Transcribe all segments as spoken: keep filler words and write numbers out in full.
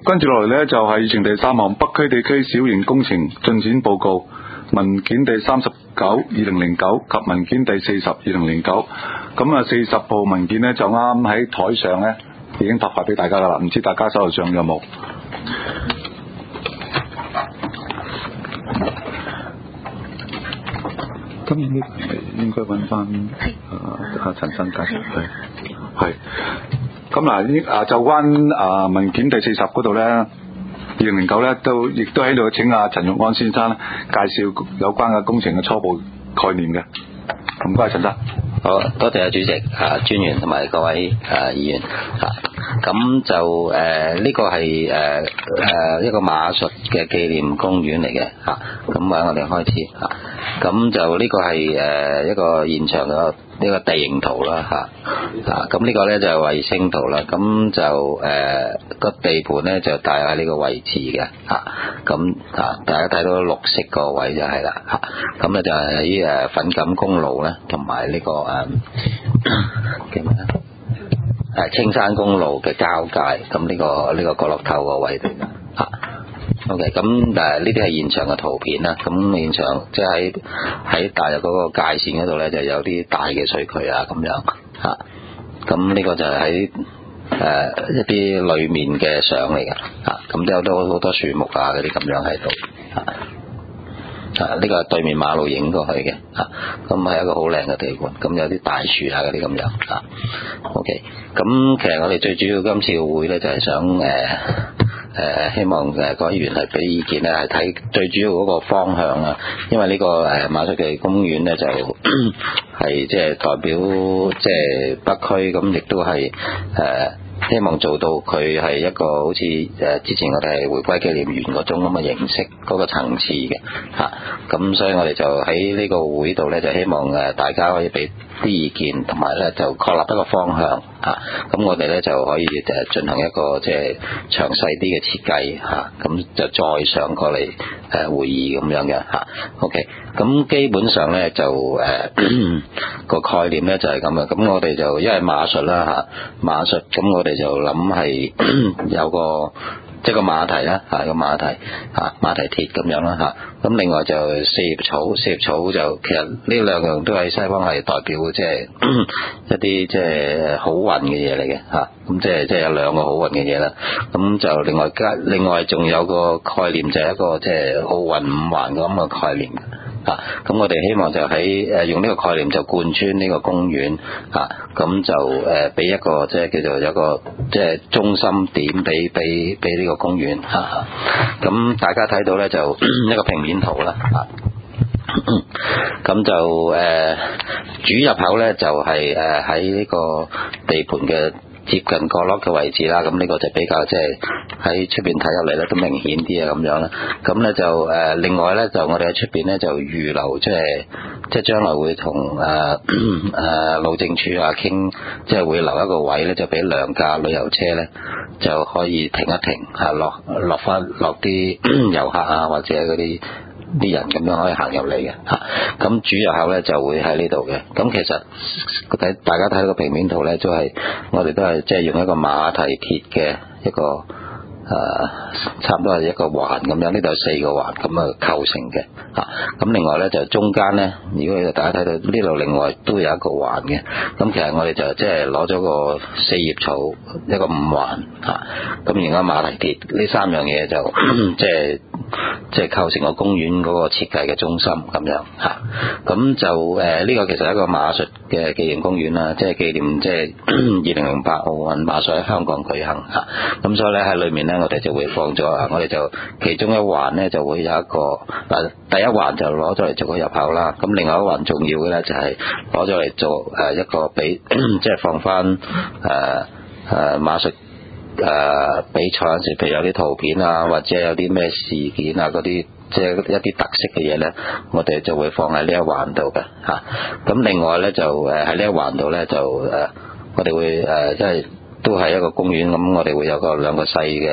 跟住落嚟呢，就係議程第三項北區地區小型工程進展報告，文件第三十九二零零九及文件第四十二零零九。咁啊，四十部文件呢，就啱喺台上呢已經發發俾大家噶啦，唔知大家手頭上有冇？今日呢應該揾翻啊阿陳生介紹佢係。咁嗱，啊就關啊文件第四十嗰度咧，二零零九咧都亦都喺度請阿陳玉安先生介紹有關嘅工程嘅初步概念嘅。唔該，陳生。 好多謝主席啊，專員同埋各位啊議員啊，咁就誒呢、呃這個係誒誒一個馬術嘅紀念公園嚟嘅嚇，咁啊我哋開始嚇，咁、啊、就呢個係誒、呃、一個現場嘅呢個地形圖啦嚇，啊咁呢個咧就係衛星圖啦，咁就誒個、呃、地盤咧就大概喺呢個位置嘅嚇，咁啊大家睇到綠色個位就係啦嚇，咁咧就係喺誒粉錦公路咧同埋呢個誒叫咩咧？誒青山公路嘅交界，咁呢、這個呢、這個角落頭個位度嚇。OK，咁誒呢啲係現場嘅圖片啦。咁現場即係喺喺大約嗰個界線嗰度咧，就有啲大嘅水渠啊咁樣嚇。咁呢個就係喺誒一啲裏面嘅相嚟嘅嚇。咁都有都好多樹木啊嗰啲咁樣喺度嚇。啊！呢、這個係對面馬路影過去嘅嚇，咁、啊、係一個好靚嘅地盤，咁有啲大樹啊嗰啲咁樣嚇。OK，咁其實我哋最主要今次嘅會咧就係、是、想誒誒、呃呃、希望誒各位議員係俾意見咧，係睇最主要嗰個方向啊，因為呢、這個誒、呃、馬術嘅公園咧就係即係代表即係北區，咁亦都係誒。呃希望做到佢係一個好似誒之前我哋係回歸紀念園嗰種咁嘅形式嗰、嗰個層次嘅嚇，咁、啊、所以我哋就喺呢個會度咧就希望誒大家可以俾啲意見，同埋咧就確立一個方向嚇，咁、啊、我哋咧就可以誒進行一個即係詳細啲嘅設計嚇，咁、啊、就再上過嚟誒、啊、會議咁樣嘅嚇。OK，咁基本上咧就誒、啊、個概念咧就係咁嘅，咁我哋就因為馬術啦嚇，馬術咁我哋就諗係有個即係個馬蹄啦嚇，個馬蹄嚇馬蹄鐵咁樣啦嚇，咁另外就四葉草，四葉草就其實呢兩樣都喺西方係代表即係一啲即係好運嘅嘢嚟嘅嚇，咁即係即係有兩個好運嘅嘢啦，咁就另外加另外仲有個概念就係一個即係奧運五環咁嘅概念。啊，咁我哋希望就喺誒用呢個概念就貫穿呢個公園啊，咁就誒俾一個即係叫做有一個即係中心點俾俾俾呢個公園嚇，咁、啊、大家睇到咧就一個平面圖啦啊，咁就誒、呃、主入口咧就係誒喺呢個地盤嘅接近角落嘅位置啦，咁呢個就比較即係喺出邊睇入嚟咧都明顯啲啊咁樣啦。咁咧就誒、呃、另外咧就我哋喺出邊咧就預留即係即係將來會同誒誒路政署啊傾，即係會留一個位咧，就俾兩架旅遊車咧就可以停一停嚇，落落翻落啲遊客啊或者嗰啲啲人咁樣可以行入嚟嘅嚇，咁主入口咧就會喺呢度嘅。咁其實睇大家睇到個平面圖咧，都係我哋都係即係用一個馬蹄鐵嘅一個誒、呃，差唔多係一個環咁樣，呢度有四個環咁啊構成嘅嚇。咁另外咧就中間咧，如果大家睇到呢度另外都有一個環嘅。咁其實我哋就即係攞咗個四葉草一個五環嚇，咁然後馬蹄鐵呢三樣嘢就即係。即係構成個公園嗰個設計嘅中心咁樣嚇，咁就誒呢、呃這個其實係一個馬術嘅紀念公園啦，即係紀念即係二零零八奧運馬術喺香港舉行嚇，咁所以咧喺裏面咧我哋就會放咗，我哋就其中一環咧就會有一個嗱第一環就攞咗嚟做個入口啦，咁另外一環重要嘅咧就係攞咗嚟做誒一個俾即係放翻誒誒馬術。誒、呃、比賽嗰陣時，譬如有啲圖片啊，或者有啲咩事件啊，嗰啲即係一啲特色嘅嘢咧，我哋就會放喺呢一環度嘅嚇。咁、啊、另外咧就誒喺呢一環度咧就誒、呃，我哋會誒即係都係一個公園咁，我哋會有個兩個細嘅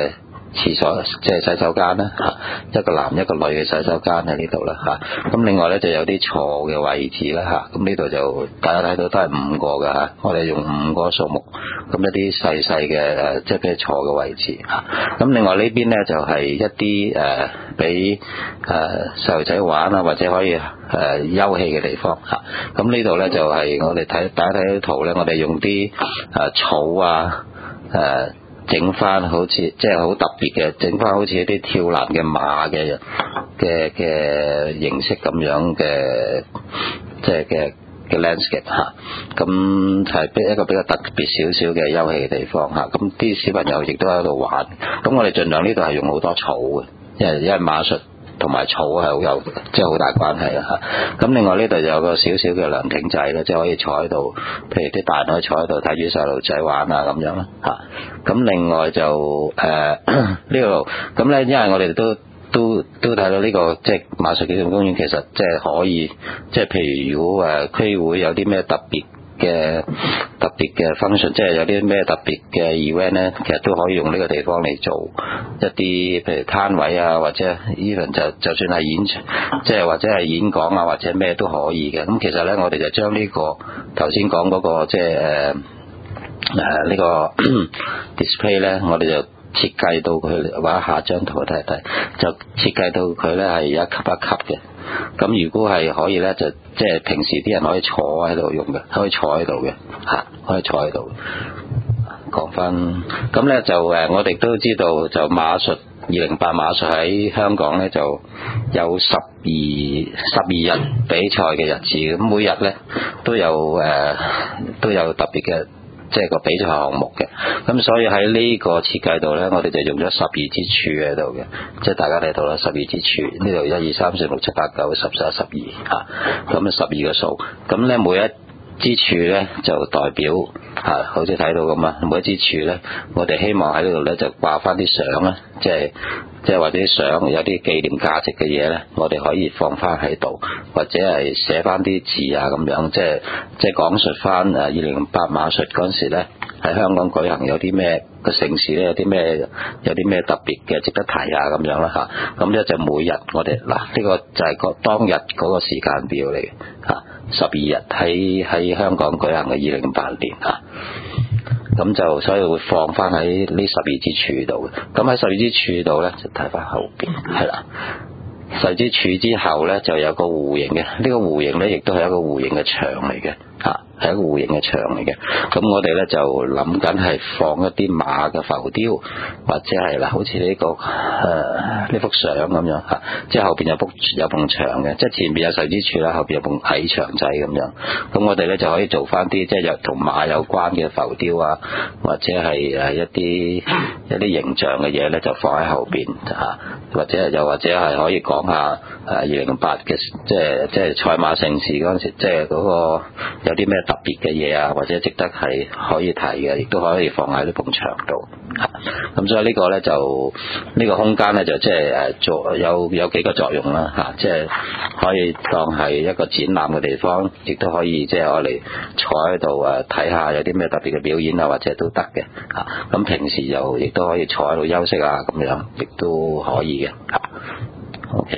廁所即係洗手間啦嚇，一個男一個女嘅洗手間喺呢度啦嚇。咁另外咧就有啲坐嘅位置啦嚇。咁呢度就大家睇到都係五個㗎嚇。我哋用五個數目，咁一啲細細嘅誒，即係譬如坐嘅位置嚇。咁另外呢邊咧就係一啲誒俾誒細路仔玩啊，或者可以誒、呃、休憩嘅地方嚇。咁呢度咧就係、是、我哋睇大家睇啲圖咧，我哋用啲誒、呃、草啊誒。呃整翻好似即係好特別嘅，整翻好似一啲跳欄嘅馬嘅嘅嘅形式咁樣嘅，即係嘅嘅 landscape 嚇。咁係比一個比較特別少少嘅休憩嘅地方嚇。咁啲小朋友亦都喺度玩。咁我哋盡量呢度係用好多草嘅，因為因為馬術同埋草係好有即係好大關係啦嚇。咁另外呢度有個少少嘅涼亭仔咧，即係可以坐喺度，譬如啲大人可以坐喺度睇住細路仔玩啊咁樣啦嚇。咁另外就誒、呃、呢度咁咧，因為我哋都都都睇到呢、這個即係馬術紀念公園，其實即係可以即係譬如如果誒區會有啲咩特別嘅特別嘅 function， 即係有啲咩特別嘅 event 咧，其實都可以用呢個地方嚟做一啲譬如攤位啊，或者 even 就就算係演即係或者係演講啊，或者咩都可以嘅。咁其實咧，我哋就將呢、這個頭先講嗰個即係誒誒呢個 display 咧，我哋就設計到佢，或者下張圖睇一睇，就設計到佢咧係一級一級嘅。咁如果係可以咧，就即係平時啲人可以坐喺度用嘅，可以坐喺度嘅嚇，可以坐喺度。講翻咁咧就誒，我哋都知道就馬術二零八馬術喺香港咧就有十二十二日比賽嘅日子，咁每日咧都有誒、呃、都有特別嘅。即係個比賽項目嘅，咁所以喺呢個設計度咧，我哋就用咗十二支柱喺度嘅，即係大家睇到啦，十二支柱呢度一二三四六七八九十十一十二嚇，咁啊十二個數，咁咧每一支柱咧就代表嚇、啊，好似睇到咁啊，每一支柱咧，我哋希望喺呢度咧就掛翻啲相啦，即係即係或者啲相有啲紀念價值嘅嘢咧，我哋可以放翻喺度，或者係寫翻啲字啊咁樣，即係即係講述翻誒二零零八馬術嗰陣時咧喺香港舉行有啲咩個城市咧有啲咩有啲咩特別嘅值得提啊咁樣啦嚇，咁咧就每日我哋嗱呢個就係個當日嗰個時間表嚟嘅嚇，十二日喺喺香港舉行嘅二零零八年嚇。咁就所以會放翻喺呢十二支柱度嘅，咁喺十二支柱度咧就睇翻後邊，係啦，十二支柱之後咧就有個弧形嘅，呢個弧形咧亦都係一個弧形嘅牆嚟嘅，嚇係一個弧形嘅牆嚟嘅。咁我哋咧就諗緊係放一啲馬嘅浮雕，或者係啦，好似呢個誒呢幅相咁樣嚇，即係後邊有幅有埲牆嘅，即係前邊有十二支柱啦，後邊有埲矮牆仔咁樣。咁我哋咧就可以做翻啲即係有同馬有關嘅浮雕啊，或者係誒一啲一啲形象嘅嘢咧，就放喺後邊嚇，或者又或者係可以講下誒二零零八嘅即係即係賽馬盛事嗰陣時，即係嗰個有啲咩特別嘅嘢啊，或者值得係可以提嘅，亦都可以放喺呢埲牆度。咁所以呢個咧就呢、呢個空間咧就即係誒做有有幾個作用啦嚇，即係可以當係一個展覽嘅地方，亦都可以即係我哋坐喺度誒睇下有啲咩特別嘅表演啊，或者都得嘅嚇。咁平時又亦都可以坐喺度休息啊，咁樣亦都可以嘅嚇。OK。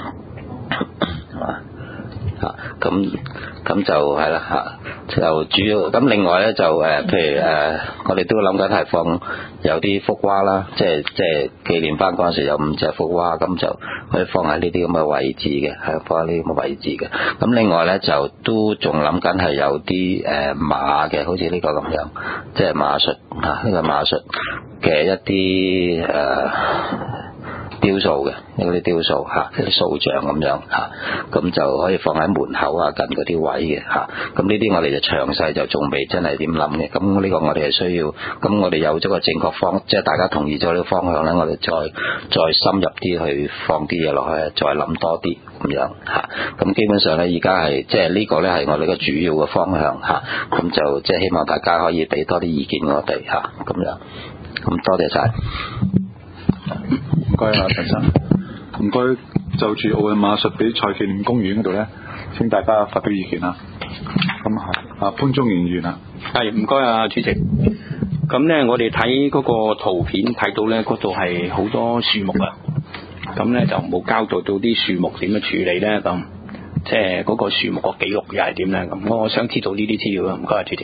嚇，咁咁就係啦嚇，就主要咁另外咧就誒、呃，譬如誒、呃，我哋都諗緊係放有啲福娃啦，即係即係紀念翻嗰陣時有五隻福娃，咁就可以放喺呢啲咁嘅位置嘅，係放喺呢啲咁嘅位置嘅。咁另外咧就都仲諗緊係有啲誒、呃、馬嘅，好似呢個咁樣，即係馬術嚇，呢、呢個馬術嘅一啲誒。呃雕塑嘅，有啲雕塑嚇，啲塑像咁樣嚇，咁就可以放喺門口啊，近嗰啲位嘅嚇。咁呢啲我哋就詳細就仲未真係點諗嘅。咁呢個我哋係需要，咁我哋有咗個正確方，即係大家同意咗呢個方向咧，我哋再再深入啲去放啲嘢落去，再諗多啲咁樣嚇。咁基本上咧，而家係即係呢個咧係我哋個主要嘅方向嚇。咁就即係希望大家可以俾多啲意見我哋嚇，咁樣。咁多謝晒。 唔該啊，陳生，唔該就住奧運馬術比賽紀念公園嗰度咧，請大家發表意見啦。咁係啊，潘宗源議員啊， 係唔該啊，主席。 咁咧我哋睇嗰個圖片睇到咧，嗰度係好多樹木啊，咁咧就冇交代到啲樹木點樣處理咧，咁即係嗰個樹木個記錄又係點咧？咁我想知道呢啲資料啊，唔該主席。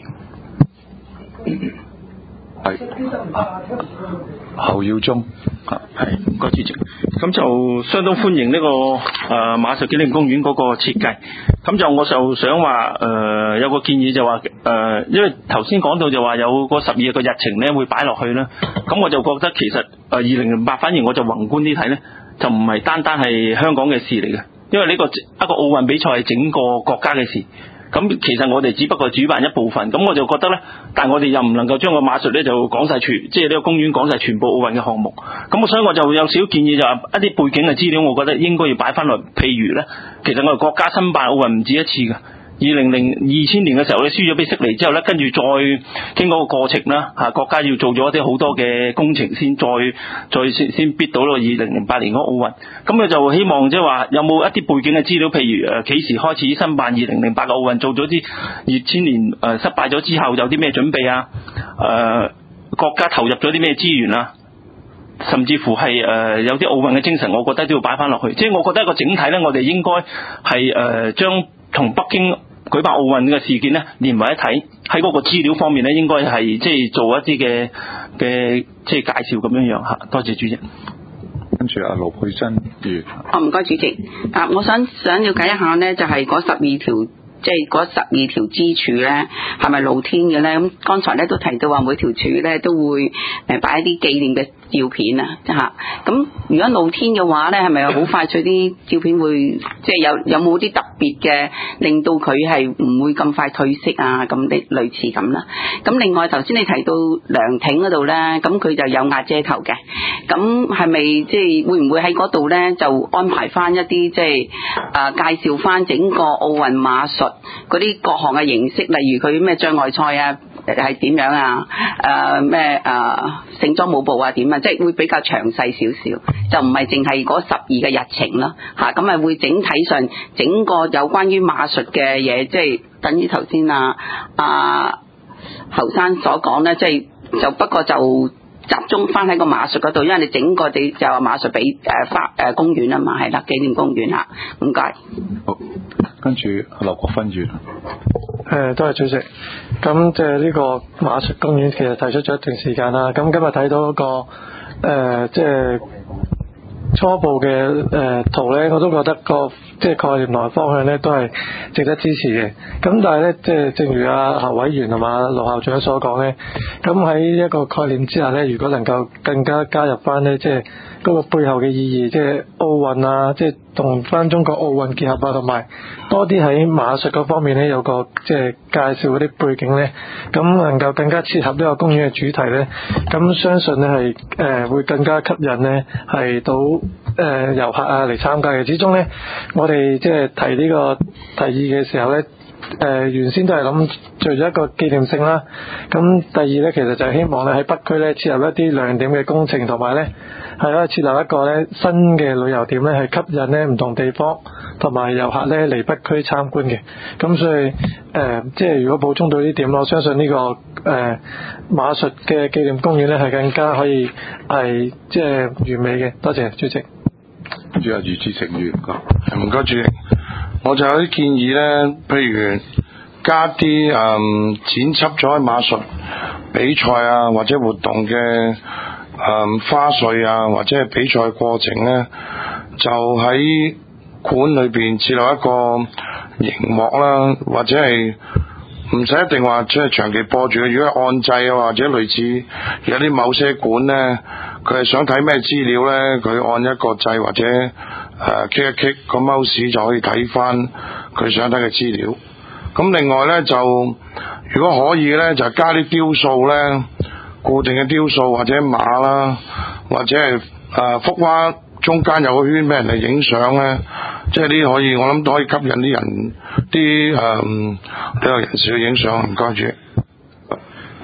係侯耀忠， 係唔該主席。咁就相當歡迎呢、這個誒、呃、馬術紀念公園嗰個設計。咁就我就想話誒、呃、有個建議就話誒、呃，因為頭先講到就話有個十二個日程咧會擺落去啦。咁我就覺得其實誒二零零八反而我就宏觀啲睇咧，就唔係單單係香港嘅事嚟嘅，因為呢、這個一個奧運比賽係整個國家嘅事。咁其實我哋只不過主辦一部分，咁我就覺得咧，但係我哋又唔能夠將個馬術咧就講晒全，即係呢個公園講晒全部奧運嘅項目。咁所以我就有少少建議就話一啲背景嘅資料，我覺得應該要擺翻落。譬如咧，其實我哋國家申辦奧運唔止一次㗎。二零零二千年嘅時候咧，輸咗俾悉尼之後咧，跟住再經過個過程啦，嚇國家要做咗一啲好多嘅工程先，再再先先逼到咯二零零八年嗰個奧運。咁佢就希望即係話有冇一啲背景嘅資料，譬如誒幾時開始申辦二零零八嘅奧運，做咗啲二千年誒失敗咗之後有啲咩準備啊？誒、呃、國家投入咗啲咩資源啊？甚至乎係誒、呃、有啲奧運嘅精神，我覺得都要擺翻落去。即係我覺得一個整體咧，我哋應該係誒將同北京舉辦奧運嘅事件咧連埋一睇，喺嗰個資料方面咧，應該係即係做一啲嘅嘅即係介紹咁樣樣嚇。多謝主席。 跟住阿盧佩珍議員。 哦，唔該主席。啊，我想想了解一下咧，就係嗰十二條。即係嗰十二條支柱咧，係咪露天嘅咧？咁剛才咧都提到話每條柱咧都會誒擺一啲紀念嘅照片啊，即係咁。如果露天嘅話咧，係咪好快脆啲照片會即係有有冇啲特別嘅令到佢係唔會咁快褪色啊？咁類類似咁啦。咁另外頭先你提到涼亭嗰度咧，咁佢就有瓦遮頭嘅。咁係咪即係會唔會喺嗰度咧就安排翻一啲即係誒介紹翻整個奧運馬術嗰啲各項嘅形式，例如佢咩障礙賽啊係點樣啊？誒咩誒盛裝舞步啊點啊？即係會比較詳細少少，就唔係淨係嗰十二嘅日程啦嚇。咁啊會整體上整個有關於馬術嘅嘢，即係等於頭先啊啊侯生所講咧，即係就不過就集中翻喺個馬術嗰度，因為你整個地就話馬術比誒花誒公園啊嘛，係啦，紀念公園嚇。唔該。 好，跟住劉國勳議員。 誒，多謝主席。咁即係呢個馬術公園其實提出咗一段時間啦。咁今日睇到嗰、那個誒，即、呃、係、就是、初步嘅誒、呃、圖咧，我都覺得個即係概念同埋方向咧都係值得支持嘅。咁但係咧，即係正如阿侯委員同埋盧校長所講咧，咁喺一個概念之下咧，如果能夠更加加入翻咧，即係嗰個背後嘅意義，即係奧運啊，即係同翻中國奧運結合啊，同埋多啲喺馬術嗰方面咧有個即係介紹嗰啲背景咧，咁能夠更加切合呢個公園嘅主題咧，咁相信咧係誒會更加吸引咧係到誒遊客啊嚟參加嘅。始終咧我哋即係提呢個提議嘅時候咧，誒、呃、原先都係諗除咗一個紀念性啦，咁第二咧其實就係希望咧喺北區咧設立一啲亮點嘅工程，同埋咧係可以設立一個咧新嘅旅遊點咧，係吸引咧唔同地方同埋遊客咧嚟北區參觀嘅。咁所以誒、呃、即係如果補充到呢點，我相信呢、這個誒、呃、馬術嘅紀念公園咧係更加可以係即係完美嘅。多謝主席。 跟住阿余志成議員講，唔該主席，我就有啲建議咧，譬如加啲誒、嗯、剪輯咗喺馬術比賽啊或者活動嘅誒、嗯、花絮啊或者係比賽過程咧，就喺館裏邊設立一個熒幕啦，或者係唔使一定話即係長期播住嘅，如果係按掣啊或者類似有啲某些館咧，佢係想睇咩資料咧，佢按一個掣或者誒 click 一 click 個 mouse 就可以睇翻佢想睇嘅資料。咁另外咧就如果可以咧，就加啲雕塑咧，固定嘅雕塑或者馬啦，或者係誒幅畫中間有個圈俾人哋影相咧，即係呢啲可以，我諗都可以吸引啲人啲誒旅遊人士去影相。唔該主。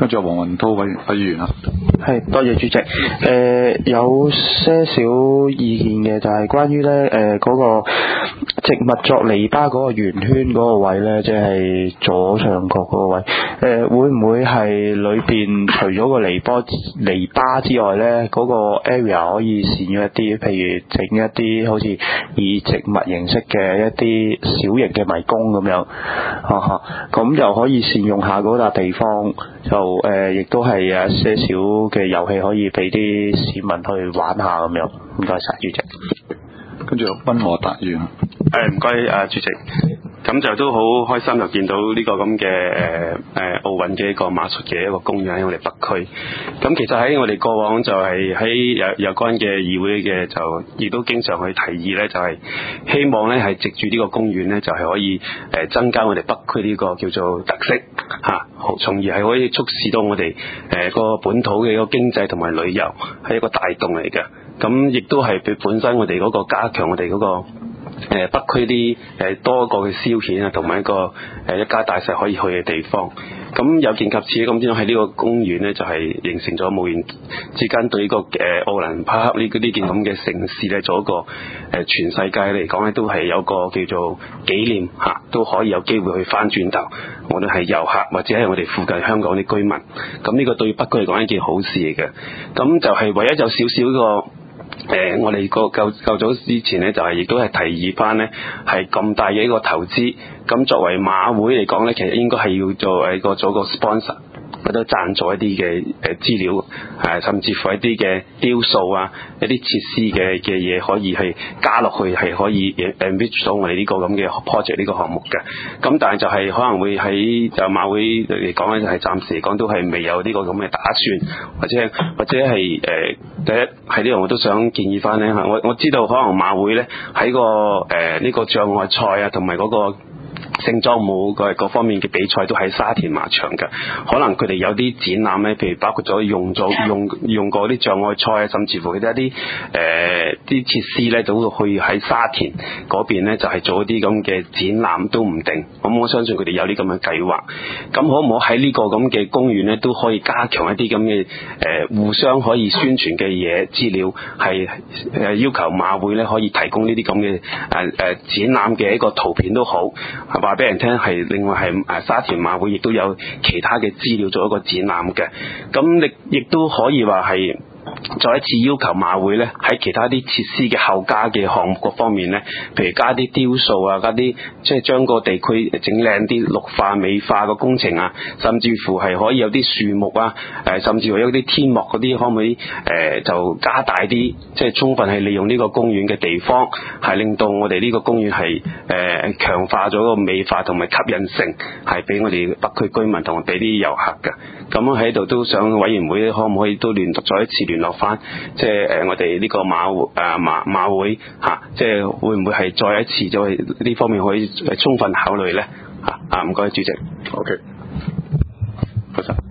跟住黃雲濤委委員啊。 係，多謝主席。誒、呃、有些少意見嘅就係關於咧誒嗰個植物作籬笆嗰個圓圈嗰個位咧，即係左上角嗰個位。誒、呃、會唔會係裏邊除咗個籬笆籬笆之外咧，嗰、那個 area 可以善用一啲，譬如整一啲好似以植物形式嘅一啲小型嘅迷宮咁樣，嚇、啊、嚇，咁就可以善用下嗰笪地方，就誒亦、呃、都係有一些少嘅遊戲可以俾啲市民去玩下咁樣。唔該晒，主席。 跟住溫和達員。 誒唔該啊，主席。咁就都好開心，就見到呢個咁嘅誒誒奧運嘅一個馬術嘅一個公園喺我哋北區。咁其實喺我哋過往就係喺有有關嘅議會嘅，就亦都經常去提議咧，就係希望咧係藉住呢個公園咧，就係可以誒增加我哋北區呢個叫做特色嚇，從而係可以促使到我哋誒個本土嘅一個經濟同埋旅遊係一個帶動嚟嘅。咁亦都係俾本身我哋嗰個加強我哋嗰個。誒、呃、北區啲誒多個嘅消遣啊，同埋一個誒、呃、一家大細可以去嘅地方。咁有見及此，咁點解喺呢個公園咧，就係、是、形成咗無形之間對呢、這個誒奧林匹克呢呢件咁嘅城市咧，做一個誒、呃、全世界嚟講咧，都係有個叫做紀念嚇、啊，都可以有機會去翻轉頭。我哋係遊客或者係我哋附近香港啲居民，咁呢個對北區嚟講係一件好事嚟嘅。咁就係唯一有少少個。誒、呃，我哋個較較早之前咧，就係、是、亦都係提議翻咧，係咁大嘅一個投資，咁作為馬會嚟講咧，其實應該係要做誒個做個 sponsor，或者贊助一啲嘅誒資料，誒、呃、甚至乎一啲嘅雕塑啊，一啲設施嘅嘅嘢可以係加落去，係可以 enrich 到我哋呢個咁嘅 project 呢個項目嘅。咁但係就係可能會喺就馬會嚟講咧，就係、是、暫時嚟講都係未有呢個咁嘅打算，或者或者係誒、呃、第一喺呢度我都想建議翻咧嚇，我我知道可能馬會咧喺個誒呢、呃這個障礙賽啊，同埋嗰個盛裝舞嗰各方面嘅比賽都喺沙田馬場嘅，可能佢哋有啲展覽咧，譬如包括咗用咗用用過啲障礙賽啊，甚至乎佢哋一啲誒啲設施咧，都會去喺沙田嗰邊咧，就係、是、做一啲咁嘅展覽都唔定。咁我相信佢哋有啲咁嘅計劃。咁可唔可喺呢個咁嘅公園咧，都可以加強一啲咁嘅誒互相可以宣傳嘅嘢資料，係誒要求馬會咧可以提供呢啲咁嘅誒誒展覽嘅一個圖片都好。話俾人聽係，另外係誒沙田馬會亦都有其他嘅資料做一個展覽嘅，咁亦亦都可以話係再一次要求馬會咧喺其他啲設施嘅後加嘅項目各方面咧，譬如加啲雕塑啊，加啲即係將個地區整靚啲綠化美化個工程啊，甚至乎係可以有啲樹木啊，誒、呃、甚至乎有啲天幕嗰啲可唔可以誒、呃、就加大啲，即係充分係利用呢個公園嘅地方，係令到我哋呢個公園係誒強化咗個美化同埋吸引性，係俾我哋北區居民同埋俾啲遊客嘅。咁喺度都想委員會可唔可以都聯絡再一次聯絡翻，即係誒我哋呢個馬誒、呃、馬馬會嚇、啊，即係會唔會係再一次再呢方面可以充分考慮咧嚇？啊唔該主席。 OK。多謝。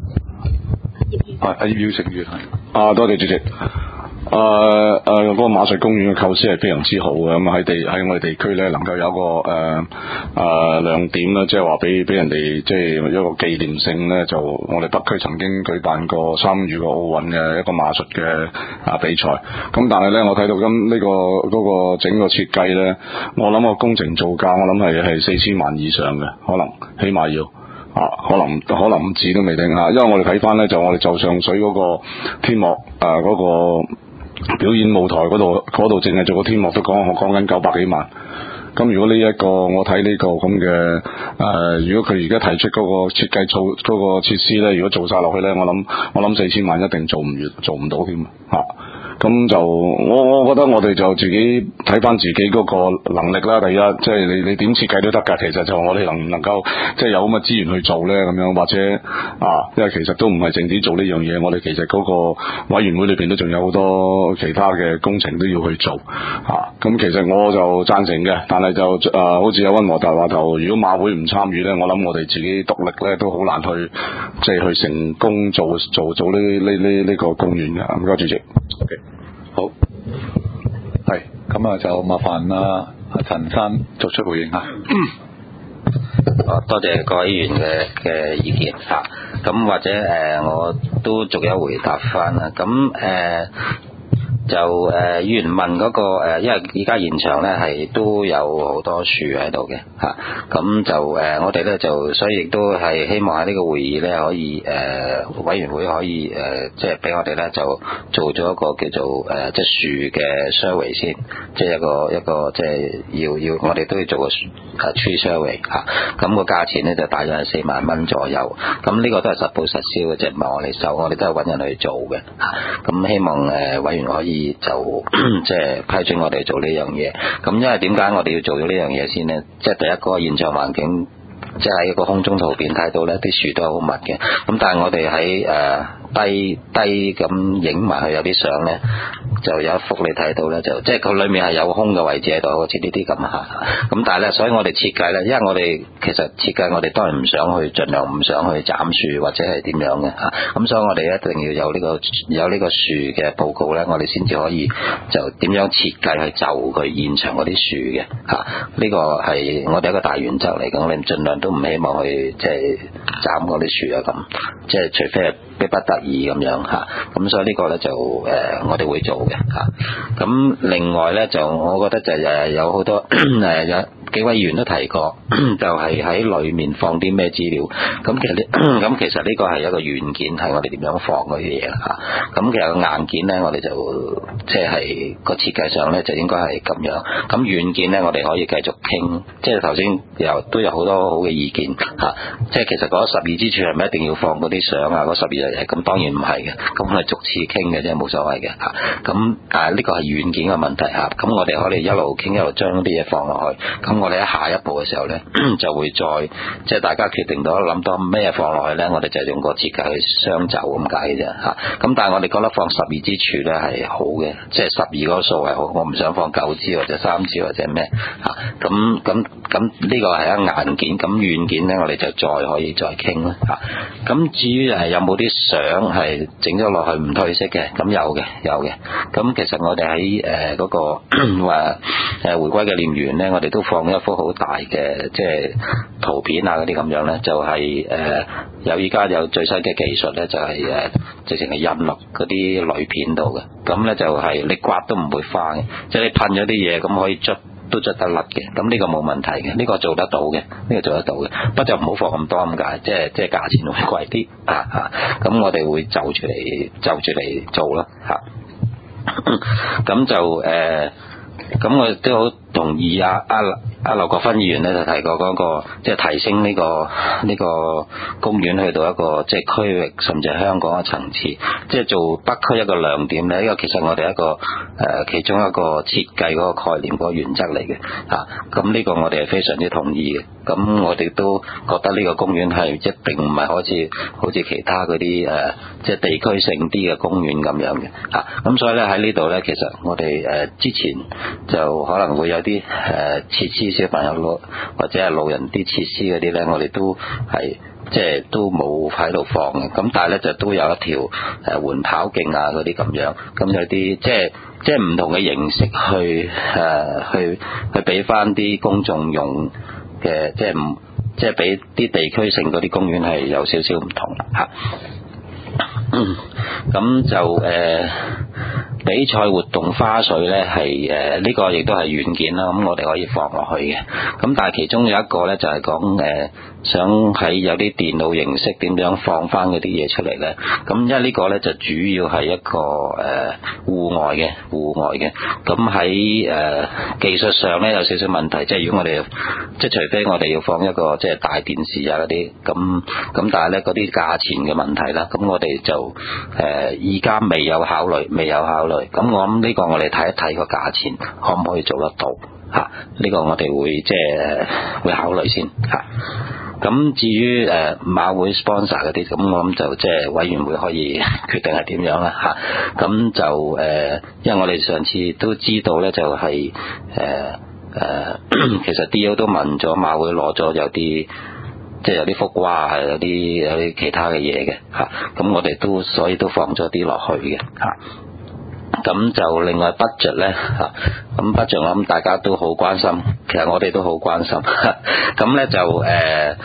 啊，葉耀成議員係。 啊，多謝主席。誒誒，嗰個馬術公園嘅構思係非常之好嘅，咁喺地喺我哋地區咧，能夠有一個誒誒、呃呃、亮點啦，即係話俾俾人哋即係一個紀念性咧，就我哋北區曾經舉辦過參與過奧運嘅一個馬術嘅啊比賽。咁但係咧，我睇到咁呢個嗰個整個設計咧，我諗個工程造價我諗係係四千萬以上嘅，可能起碼要。啊，可能可能唔止都未定啊，因為我哋睇翻咧，就我哋就上水嗰個天幕誒嗰、呃那個表演舞台嗰度嗰度，淨係做個天幕都講講緊九百幾萬。咁如果呢、這、一個我睇呢個咁嘅誒，如果佢而家提出嗰個設計做嗰個設施咧，如果做晒落去咧，我諗我諗四千萬一定做唔完，做唔到添啊！咁就我我覺得我哋就自己睇翻自己嗰個能力啦。第一，即係你你點設計都得㗎。其實就我哋能唔能夠即係有咁嘅資源去做咧，咁樣或者啊，因為其實都唔係淨止做呢樣嘢。我哋其實嗰個委員會裏邊都仲有好多其他嘅工程都要去做啊。咁其實我就贊成嘅，但係就誒、啊，好似有溫和達話頭，如果馬會唔參與咧，我諗我哋自己獨立咧都好難去即係去成功做做做呢呢呢呢個公園嘅。唔該，主席。 Okay. 好，係咁啊，就麻煩啊阿陳生作出回應啊。 啊，多謝各位議員嘅嘅意見嚇。 咁或者誒、呃、我都逐一回答翻啦。咁誒。呃就誒、呃、議員問嗰、那個、呃、因為而家現場咧係都有好多樹喺度嘅嚇，咁、啊、就誒、呃、我哋咧就所以亦都係希望喺呢個會議咧可以誒、呃、委員會可以誒、呃、即係俾我哋咧就做咗一個叫做誒、呃、即係樹嘅 survey 先，即係一個一個即係要要我哋都要做個誒 tree survey 嚇，咁、那個價錢咧就大約係四萬蚊左右，咁呢個都係實報實銷嘅，即係唔係我哋收，我哋都係揾人去做嘅嚇，咁、啊、希望誒、呃、委員可以。就即係批准我哋做呢樣嘢，咁因為點解我哋要做咗呢樣嘢先呢？即係第一個現場環境，即係喺一個空中圖片睇到呢啲樹都係好密嘅，咁但係我哋喺誒低低咁影埋去有啲相呢，就有一幅你睇到呢，就即係佢裏面係有空嘅位置喺度，好似呢啲咁嚇。咁但係呢，所以我哋設計呢，因為我哋其實設計我哋當然唔想去，盡量唔想去斬樹或者係點樣嘅嚇。咁所以我哋一定要有呢個有呢個樹嘅報告呢，我哋先至可以就點樣設計去就佢現場嗰啲樹嘅嚇。呢個係我哋一個大原則嚟嘅，我哋盡量都唔希望去即係斬嗰啲樹啊咁，即係除非係逼不得已咁樣嚇。咁所以呢個呢，就誒、呃、我哋會做嘅嚇。咁另外呢，就我覺得就誒有好多誒有幾位議員都提過，就係喺裏面放啲咩資料。咁其實呢，咁其實呢個係一個軟件，係我哋點樣放嗰啲嘢啦嚇。咁其實個硬件呢，我哋就即係個設計上呢，就應該係咁樣。咁軟件呢，我哋可以繼續傾。即係頭先又都有好多好嘅意見嚇。即係其實嗰十二支柱係咪一定要放嗰啲相啊？嗰十二樣嘢咁當然唔係嘅。咁我哋逐次傾嘅啫，冇所謂嘅嚇。咁啊呢個係軟件嘅問題嚇。咁我哋可以一路傾一路將啲嘢放落去。咁我哋喺下一步嘅時候呢，就會再即係大家決定到諗到咩放落去呢，我哋就用個設計去相就咁解嘅啫嚇。咁但係我哋覺得放十二支柱呢係好嘅，即係十二嗰個數係好，我唔想放九支或者三支或者咩嚇。咁咁咁呢個係一硬件，咁軟件呢，我哋就再可以再傾啦嚇。咁至於係有冇啲相係整咗落去唔褪色嘅，咁有嘅有嘅。咁其實我哋喺誒嗰個話誒回歸嘅紀念園呢，我哋都放一幅好大嘅即係圖片啊嗰啲咁樣呢，就係、是、誒、呃、有依家有最新嘅技術呢，就係、是、誒直情係印落嗰啲鋁片度嘅。咁呢就係你刮都唔會花嘅，即係你噴咗啲嘢咁可以捽都捽得甩嘅。咁呢個冇問題嘅，呢、這個做得到嘅，呢、這個做得到嘅。不過就唔好放咁多咁解，即係即係價錢會貴啲啊啊！咁我哋會就住嚟就住嚟做啦嚇。咁、啊、就誒。呃咁我亦都好同意啊啊啊劉國勳議員咧就提過嗰、那個即係、就是、提升呢、這個呢、這個公園去到一個即係、就是、區域甚至係香港嘅層次，即、就、係、是、做北區一個亮點咧。呢、這個其實我哋一個誒、呃、其中一個設計嗰個概念嗰個原則嚟嘅嚇。咁、啊、呢個我哋係非常之同意嘅。咁我哋都覺得呢個公園係一定唔係好似好似其他嗰啲誒即係地區性啲嘅公園咁樣嘅嚇。咁、啊、所以咧喺呢度咧，其實我哋誒、呃、之前就可能會有啲誒、呃、設施小朋友路或者係老人啲設施嗰啲咧，我哋都係即係都冇喺度放嘅。咁但係咧就都有一條誒緩跑徑啊嗰啲咁樣，咁有啲即係即係唔同嘅形式去誒、呃、去去俾翻啲公眾用嘅，即係唔即係俾啲地區性嗰啲公園係有少少唔同嚇。咁就誒、呃、比賽活動花絮咧係誒呢個亦都係軟件啦，咁我哋可以放落去嘅。咁但係其中有一個咧就係講誒想喺有啲電腦形式點樣放翻嗰啲嘢出嚟咧。咁因為呢個咧就主要係一個誒戶外嘅戶外嘅。咁喺誒技術上咧有少少問題，即係如果我哋即係除非我哋要放一個即係大電視啊嗰啲，咁咁但係咧嗰啲價錢嘅問題啦，咁我哋就誒而家未有考慮，未有考慮。咁我諗呢個我哋睇一睇個價錢可唔可以做得到嚇？呢、啊這個我哋會即係會考慮先嚇。咁、啊、至於誒、呃、馬會 sponsor 嗰啲，咁我諗就即係委員會可以決定係點樣啦嚇。咁、啊、就誒、呃，因為我哋上次都知道咧，就係誒誒，其實 D O 都問咗馬會攞咗有啲。即係有啲福瓜啊，有啲有啲其他嘅嘢嘅嚇，咁我哋都所以都放咗啲落去嘅嚇。咁就另外 budget 咧嚇，咁 budget 我諗大家都好關心，其實我哋都好關心。咁咧就誒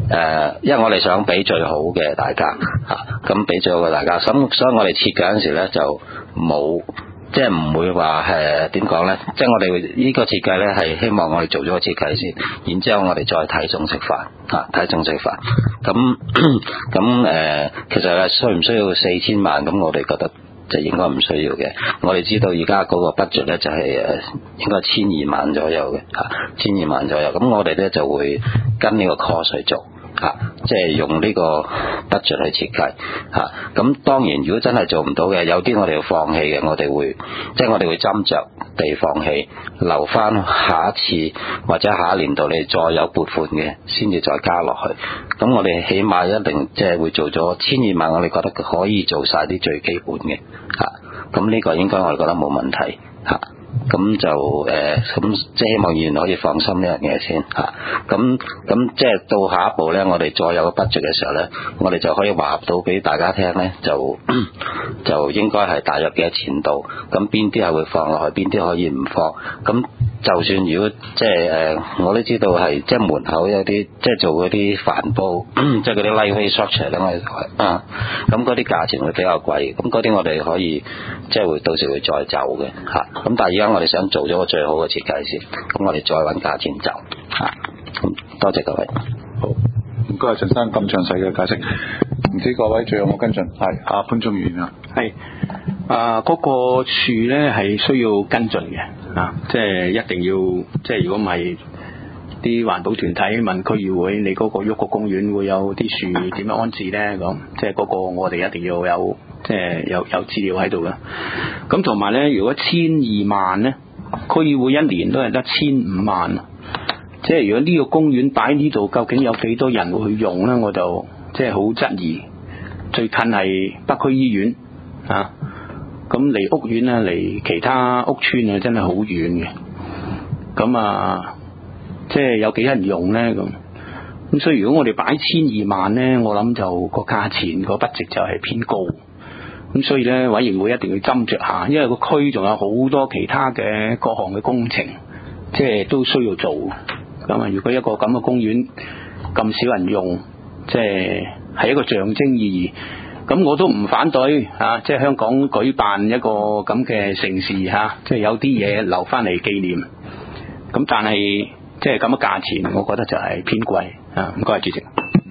誒，因為我哋想俾最好嘅大家嚇，咁俾最好嘅大家，咁所以我哋設計嗰陣時咧就冇。即係唔會話誒點講咧？即係我哋呢個設計咧係希望我哋做咗個設計先，然之後我哋再睇餸食飯嚇，睇餸食飯。咁咁誒，其實咧需唔需要四千萬？咁我哋覺得就應該唔需要嘅。我哋知道而家嗰個 budget 咧就係誒應該千二萬左右嘅嚇，千二萬左右。咁我哋咧就會跟呢個 course 去做。嚇、啊，即係用呢個 budget 去設計嚇。咁、啊、當然，如果真係做唔到嘅，有啲我哋要放棄嘅，我哋會即係我哋會斟酌地放棄，留翻下一次或者下一年度你再有撥款嘅，先至再加落去。咁我哋起碼一定即係會做咗千二萬，我哋覺得可以做晒啲最基本嘅嚇。咁、啊、呢個應該我哋覺得冇問題嚇。啊咁就誒，咁、呃、即係希望議員可以放心呢樣嘢先嚇。咁、啊、咁即係到下一步咧，我哋再有個 budget 嘅時候咧，我哋就可以話到俾大家聽咧，就就應該係大約幾多錢度。咁邊啲係會放落去，邊啲可以唔放。咁就算如果即係誒、呃，我都知道係即係門口有啲即係做嗰啲帆布，即係嗰啲 lightweight structure 咧，我哋啊，咁嗰啲價錢會比較貴。咁嗰啲我哋可以即係會到時會再走嘅嚇。咁、啊、但係而家我哋想做咗個最好嘅設計先，咁我哋再揾價錢走嚇。咁、啊、多謝各位。 好，唔該陳生咁詳細嘅解釋。唔知各位最後有冇跟進？係阿潘忠議員啊。 係啊，嗰、那個樹咧係需要跟進嘅啊，即係一定要，即係如果唔係啲環保團體問區議會，你嗰個旭國公園會有啲樹點樣安置咧？咁即係嗰個我哋一定要有，即係有有資料喺度啦。咁同埋咧，如果千二萬咧，區議會一年都係得千五萬，即係如果呢個公園擺呢度，究竟有幾多人會去用咧？我就即係好質疑。最近係北區醫院啊，咁離屋苑啊，離其他屋村啊，真係好遠嘅。咁啊，即係有幾多人用咧？咁咁所以如果我哋擺千二萬咧，我諗就個價錢個 budget就係偏高。咁所以咧，委員會一定要斟酌下，因為個區仲有好多其他嘅各項嘅工程，即係都需要做。咁啊，如果一個咁嘅公園咁少人用，即係係一個象徵意義。咁我都唔反對啊，即係香港舉辦一個咁嘅盛事嚇，即係有啲嘢留翻嚟紀念。咁但係即係咁嘅價錢，我覺得就係偏貴啊。唔該，主席。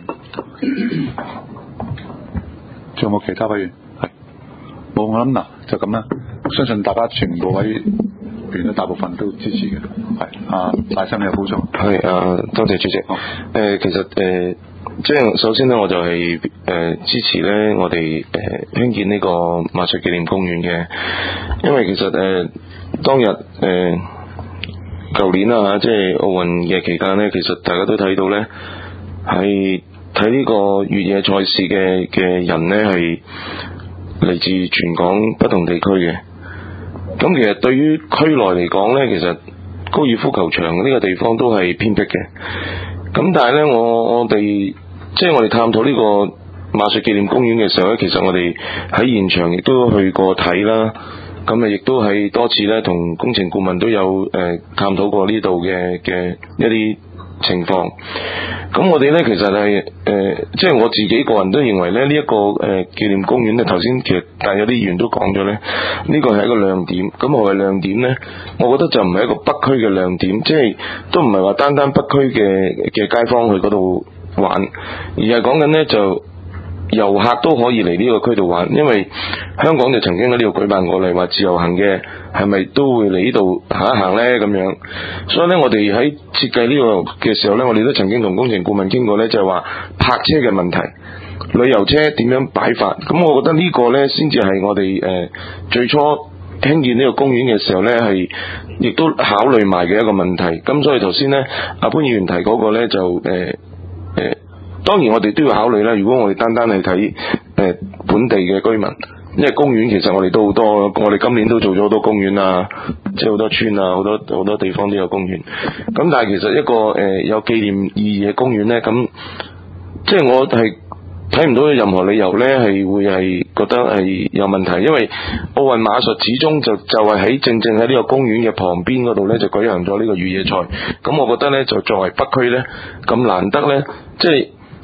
仲有冇其他委員？係冇，我諗嗱就咁啦。相信大家全部委員咧，大部分都支持嘅。係啊，大生你有補充？ 係啊，多謝主席。誒、哦呃，其實誒。呃即係首先咧，我就係、是、誒、呃、支持咧，我哋誒興建呢個馬術紀念公園嘅，因為其實誒、呃、當日誒舊年啦嚇，即係奧運嘅期間咧，其實大家都睇到咧，係睇呢個越野賽事嘅嘅人咧係嚟自全港不同地區嘅。咁其實對於區內嚟講咧，其實高爾夫球場呢個地方都係偏僻嘅。咁但係咧，我我哋即係我哋探討呢個馬術紀念公園嘅時候咧，其實我哋喺現場亦都去過睇啦。咁啊，亦都係多次咧同工程顧問都有誒、呃、探討過呢度嘅嘅一啲情況。咁我哋咧其實係誒、呃，即係我自己個人都認為咧，呢、這、一個誒、呃、紀念公園咧，頭先其實但係有啲議員都講咗咧，呢個係一個亮點。咁何謂亮點咧？我覺得就唔係一個北區嘅亮點，即係都唔係話單單北區嘅嘅街坊去嗰度玩，而係講緊咧就遊客都可以嚟呢個區度玩，因為香港就曾經喺呢度舉辦過例話自由行嘅，係咪都會嚟呢度行一行咧咁樣？所以咧，我哋喺設計呢個嘅時候咧，我哋都曾經同工程顧問傾過咧，就係話泊車嘅問題，旅遊車點樣擺法？咁我覺得呢個咧先至係我哋誒、呃、最初興建呢個公園嘅時候咧，係亦都考慮埋嘅一個問題。咁所以頭先咧，阿潘議員提嗰個咧就誒誒。呃呃當然我哋都要考慮啦，如果我哋單單係睇誒本地嘅居民，因為公園其實我哋都好多，我哋今年都做咗好多公園啊，即係好多村啊，好多好多地方都有公園。咁但係其實一個誒、呃、有紀念意義嘅公園咧，咁即係我係睇唔到任何理由咧係會係覺得係有問題，因為奧運馬術始終就就係喺正正喺呢個公園嘅旁邊嗰度咧就舉行咗呢個越野賽。咁我覺得咧就作為北區咧咁難得咧，即係。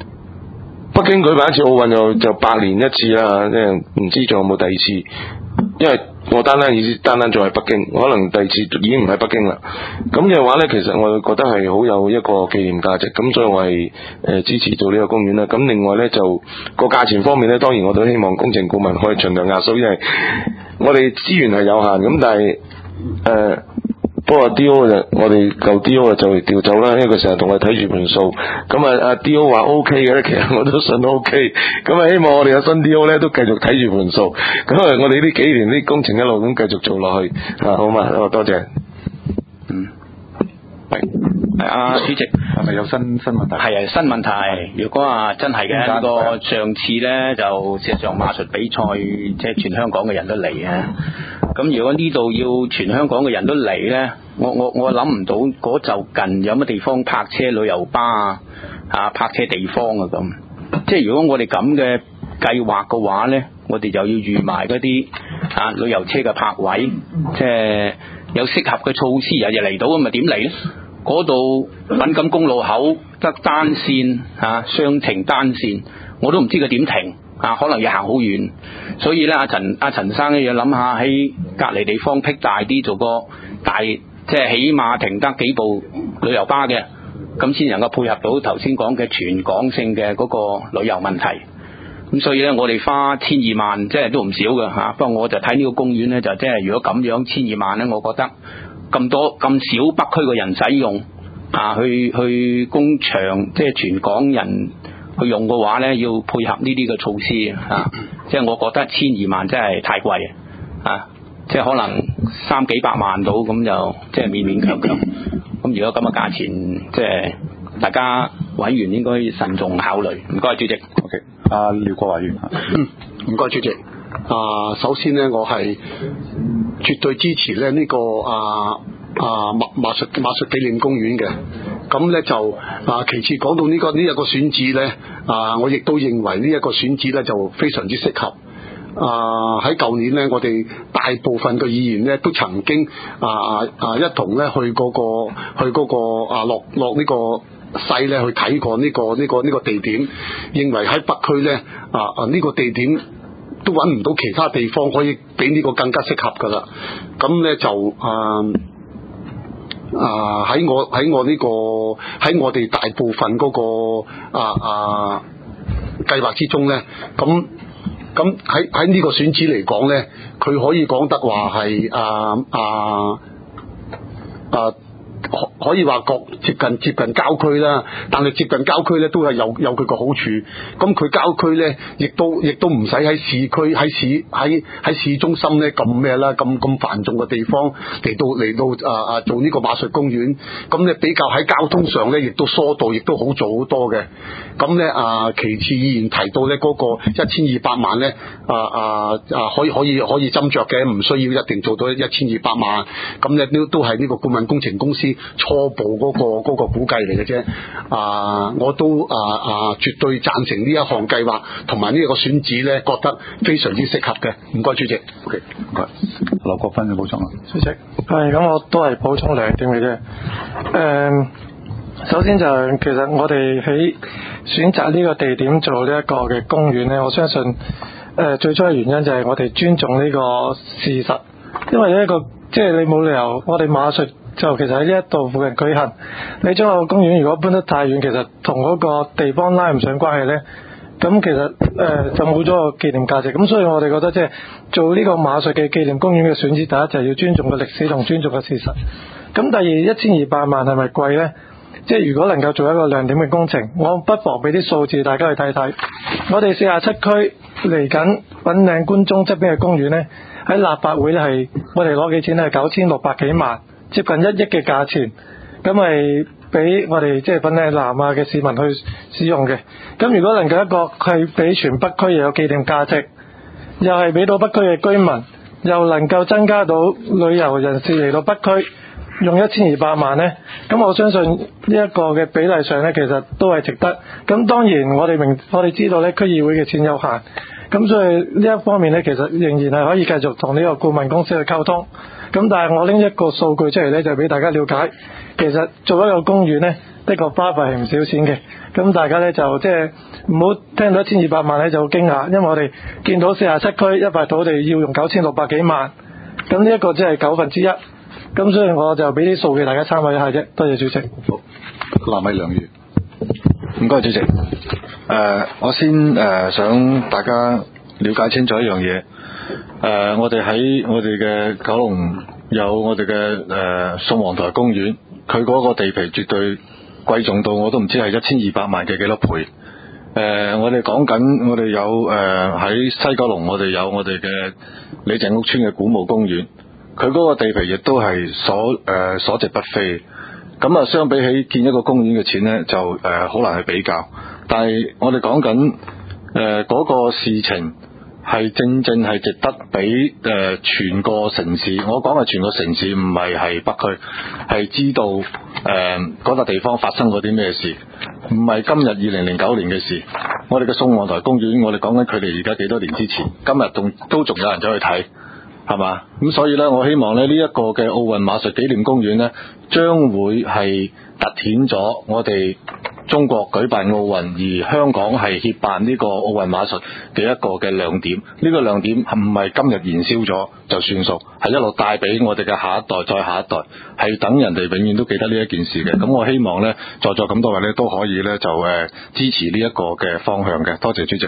北京舉辦一次奧運就就百年一次啦，即係唔知仲有冇第二次，因為我單單意思單單仲係北京，可能第二次已經唔喺北京啦。咁嘅話呢，其實我覺得係好有一個紀念價值，咁所以我係誒、呃、支持做呢個公園啦。咁另外呢，就個價錢方面呢，當然我都希望工程顧問可以盡量壓縮，因為我哋資源係有限，咁但係誒。呃不過 D O 就我哋舊 D O 就調走啦，因為佢成日同我睇住盤數。咁啊，阿 D O 話 O K 嘅咧，其實我都信 O K。咁啊，希望我哋嘅新 D O 咧都繼續睇住盤數。咁啊，我哋呢幾年啲工程一路咁繼續做落去啊，好嘛？多謝。 嗯，係係啊，主席係咪有新新問題？ 係啊，新問題。如果啊真係嘅呢個上次咧就事實上馬術比賽，即係全香港嘅人都嚟啊。咁如果呢度要全香港嘅人都嚟呢，我我我諗唔到嗰就近有乜地方泊車旅遊巴啊，啊泊車地方啊咁。即係如果我哋咁嘅計劃嘅話呢，我哋就要預埋嗰啲啊旅遊車嘅泊位，即係有適合嘅措施，日日嚟到咁咪點嚟呢？嗰度敏感公路口得單線啊，雙程單線，我都唔知佢點停。啊，可能要行好遠，所以咧，阿陳阿陳生咧要諗下喺隔離地方闢大啲，做個大，即係起碼停得幾部旅遊巴嘅，咁先能夠配合到頭先講嘅全港性嘅嗰個旅遊問題。咁所以咧，我哋花千二萬，即係都唔少嘅嚇。不過我就睇呢個公園咧，就即係如果咁樣千二萬咧，我覺得咁多咁少北區嘅人使用啊，去去工場，即係全港人。去用嘅話呢，要配合呢啲嘅措施啊！即係我覺得千二萬真係太貴啊！即係可能三幾百萬到咁就即係勉勉強強。咁如果咁嘅價錢，即係大家委員應該慎重考慮。唔該，主席。 O.K. 阿廖國華議員。 唔該，主席。啊，首先呢，我係絕對支持咧、這、呢個啊啊馬馬術馬術紀念公園嘅。咁咧就啊，其次講到呢、這個呢一、這個選址咧，啊，我亦都認為呢一個選址咧就非常之適合。啊，喺舊年咧，我哋大部分嘅議員咧都曾經啊啊一同咧去嗰、那個去嗰、那個啊落落呢個西咧去睇過呢、這個呢、這個呢、這個地點，認為喺北區咧啊啊呢、這個地點都揾唔到其他地方可以比呢個更加適合噶啦。咁咧就啊。啊！喺我喺我呢、這個喺我哋大部分嗰、那個啊啊計劃之中咧，咁咁喺喺呢個選址嚟講咧，佢可以講得話係啊啊啊可可以話各接近接近郊區啦，但係接近郊區咧都係有有佢個好處。咁佢郊區咧，亦都亦都唔使喺市區喺市喺喺市中心咧咁咩啦，咁咁繁重嘅地方嚟到嚟到啊啊做呢個馬術公園。咁咧比較喺交通上咧，亦都疏導，亦都好做好多嘅。咁咧啊，其次議員提到咧嗰個一千二百萬咧啊啊啊可以可以可以斟酌嘅，唔需要一定做到一千二百萬。咁咧都都係呢個顧問工程公司初步嗰、嗰個、嗰個估計嚟嘅啫，啊，我都啊啊絕對贊成呢一項計劃，同埋呢一個選址咧，覺得非常之適合嘅。唔該，主席。 OK，唔該。劉國勳嘅補充啊， 主席，係咁，我都係補充兩點嘅啫。誒、嗯，首先就係、其實我哋喺選擇呢個地點做呢一個嘅公園咧，我相信誒、呃、最初嘅原因就係我哋尊重呢個事實，因為呢一個即係你冇理由我哋馬術。就其實喺呢一度附近舉行，你將個公園如果搬得太遠，其實同嗰個地方拉唔上關係呢。咁其實誒、呃、就冇咗個紀念價值。咁所以我哋覺得即係做呢個馬術嘅紀念公園嘅選址，第一就係要尊重個歷史同尊重個事實。咁第二一千二百萬係咪貴呢？即係如果能夠做一個亮點嘅工程，我不妨俾啲數字大家去睇睇。我哋四十七區嚟緊粉嶺官中側邊嘅公園呢，喺立法會呢係我哋攞幾錢呢？係九千六百幾萬。接近一億嘅價錢，咁係俾我哋即係粉嶺南啊嘅市民去使用嘅。咁如果能夠一個係俾全北區又有紀念價值，又係俾到北區嘅居民，又能夠增加到旅遊人士嚟到北區，用一千二百萬呢，咁我相信呢一個嘅比例上呢，其實都係值得。咁當然我哋明我哋知道呢區議會嘅錢有限，咁所以呢一方面呢，其實仍然係可以繼續同呢個顧問公司去溝通。咁但係我拎一個數據出嚟呢，就俾大家了解，其實做一個公園呢， 的確花費係唔少錢嘅。咁大家咧就即係唔好聽到一千二百萬咧就好驚訝，因為我哋見到四十七區一塊土地要用九千六百幾萬，咁呢一個只係九分之一。咁所以我就俾啲數據大家參考一下啫。多謝主席。 好，南米良語。 唔該主席。誒、呃，我先誒、呃、想大家了解清楚一樣嘢。誒、呃，我哋喺我哋嘅九龍有我哋嘅誒宋皇台公園，佢嗰個地皮絕對貴重到我都唔知係一千二百萬嘅幾多倍。誒、呃，我哋講緊我哋有誒喺、呃、西九龍，我哋有我哋嘅李鄭屋村嘅古墓公園，佢嗰個地皮亦都係所誒、呃、所值不菲。咁啊，相比起建一個公園嘅錢呢，就誒好、呃、難去比較。但係我哋講緊誒嗰個事情係正正係值得俾誒、呃、全個城市，我講係全個城市，唔係係北區，係知道誒嗰笪地方發生過啲咩事，唔係今日二零零九年嘅事。我哋嘅宋皇台公園，我哋講緊佢哋而家幾多年之前，今日仲都仲有人走去睇。係嘛？咁所以咧，我希望咧呢一個嘅奧運馬術紀念公園咧，將會係凸顯咗我哋中國舉辦奧運，而香港係協辦呢個奧運馬術嘅一個嘅亮點。呢、這個亮點唔係今日燃燒咗就算數，係一路帶俾我哋嘅下一代，再下一代，係等人哋永遠都記得呢一件事嘅。咁我希望咧，在座咁多位咧都可以咧就誒支持呢一個嘅方向嘅。多謝主席。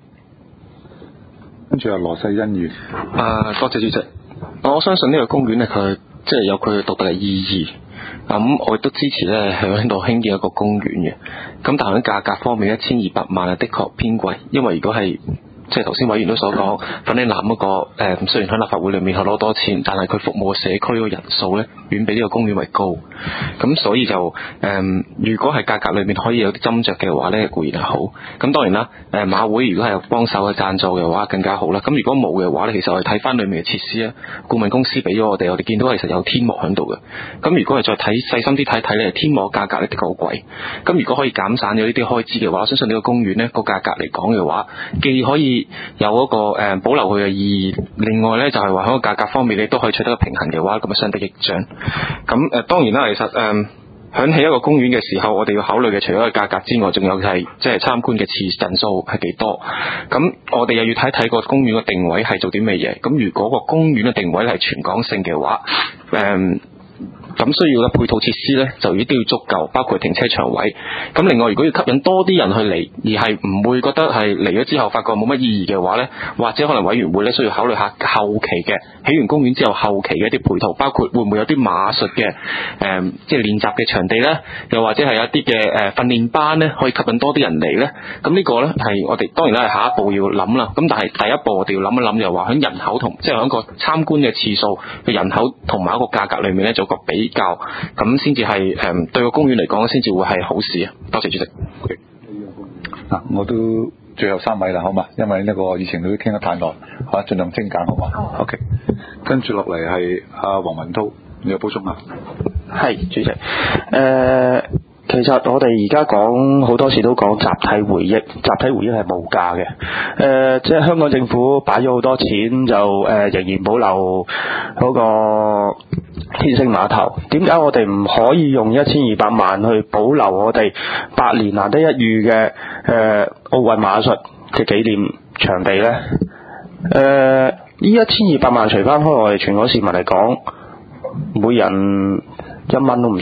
跟住係羅世欣議員。 啊，多謝主席。我相信呢個公園咧，佢即係有佢獨特嘅意義。咁、嗯、我亦都支持咧喺度興建一個公園嘅。咁但係喺價格方面，一千二百萬啊，的確偏貴。因為如果係即係頭先委員都所講，粉嶺南嗰、那個誒、呃，雖然喺立法會裏面係攞多錢，但係佢服務嘅社區嗰個人數咧，遠比呢個公園為高。咁所以就誒、呃，如果係價格裏面可以有啲斟酌嘅話咧，固然係好。咁當然啦，誒、呃、馬會如果係幫手去贊助嘅話，更加好啦。咁如果冇嘅話咧，其實我哋睇翻裏面嘅設施咧，顧問公司俾咗我哋，我哋見到其實有天幕喺度嘅。咁如果係再睇細心啲睇睇咧，天幕價格咧的確好貴。咁如果可以減散咗呢啲開支嘅話，我相信呢個公園咧個價格嚟講嘅話，既可以有嗰、那個誒、呃、保留佢嘅意義，另外咧就係話喺個價格方面你都可以取得個平衡嘅話，咁啊相得益彰。咁誒、呃、當然啦，其實誒響起一個公園嘅時候，我哋要考慮嘅除咗個價格之外，仲有係即係參觀嘅次人數係幾多。咁我哋又要睇睇個公園嘅定位係做啲咩嘢。咁如果個公園嘅定位係全港性嘅話，誒、呃。咁需要嘅配套設施呢，就一定要足夠，包括停車場位。咁另外，如果要吸引多啲人去嚟，而係唔會覺得係嚟咗之後發覺冇乜意義嘅話呢，或者可能委員會呢需要考慮下後期嘅起完公園之後後期嘅一啲配套，包括會唔會有啲馬術嘅誒、呃，即係練習嘅場地呢？又或者係一啲嘅誒訓練班呢，可以吸引多啲人嚟呢？咁呢個呢，係我哋當然啦，係下一步要諗啦。咁但係第一步我哋要諗一諗，就話喺人口同即係喺個參觀嘅次數嘅人口同埋一個價格裏面呢，做個比較，咁先至係誒對個公園嚟講，先至會係好事啊！多謝主席。 嗱、啊，我都最後三位啦，好嘛？因為呢個以前都傾得太耐，嚇，盡量精簡，好嘛、哦、？OK。跟住落嚟係阿黃文濤，你有補充啊？ 係主席，誒、呃。其實我哋而家講好多時都講集體回憶，集體回憶係無價嘅。誒、呃，即係香港政府擺咗好多錢，就誒、呃、仍然保留嗰個天星碼頭。點解我哋唔可以用一千二百萬去保留我哋百年難得一遇嘅誒奧運馬術嘅紀念場地呢？誒、呃，呢一千二百萬除翻開我哋全港市民嚟講，每人一蚊都唔使。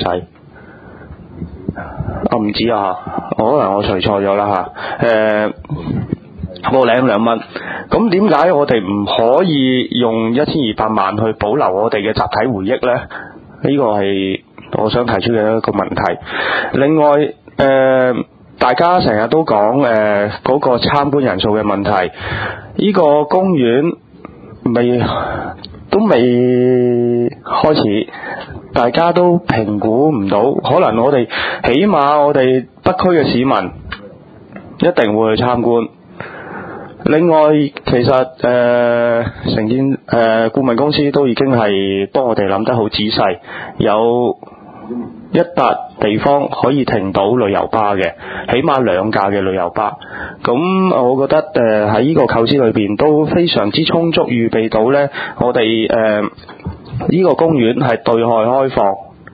我唔知啊，我可能我除錯咗啦嚇。誒，個零兩蚊，咁點解我哋唔可以用一千二百萬去保留我哋嘅集體回憶呢？呢個係我想提出嘅一個問題。另外，誒、呃，大家成日都講誒嗰個參觀人數嘅問題，呢個公園未都未開始。大家都評估唔到，可能我哋起碼我哋北區嘅市民一定會去參觀。另外，其實誒承建誒顧問公司都已經係幫我哋諗得好仔細，有一笪地方可以停到旅遊巴嘅，起碼兩架嘅旅遊巴。咁我覺得誒喺呢個構思裏邊都非常之充足，預備到呢我哋誒。呃呢個公園係對外開放，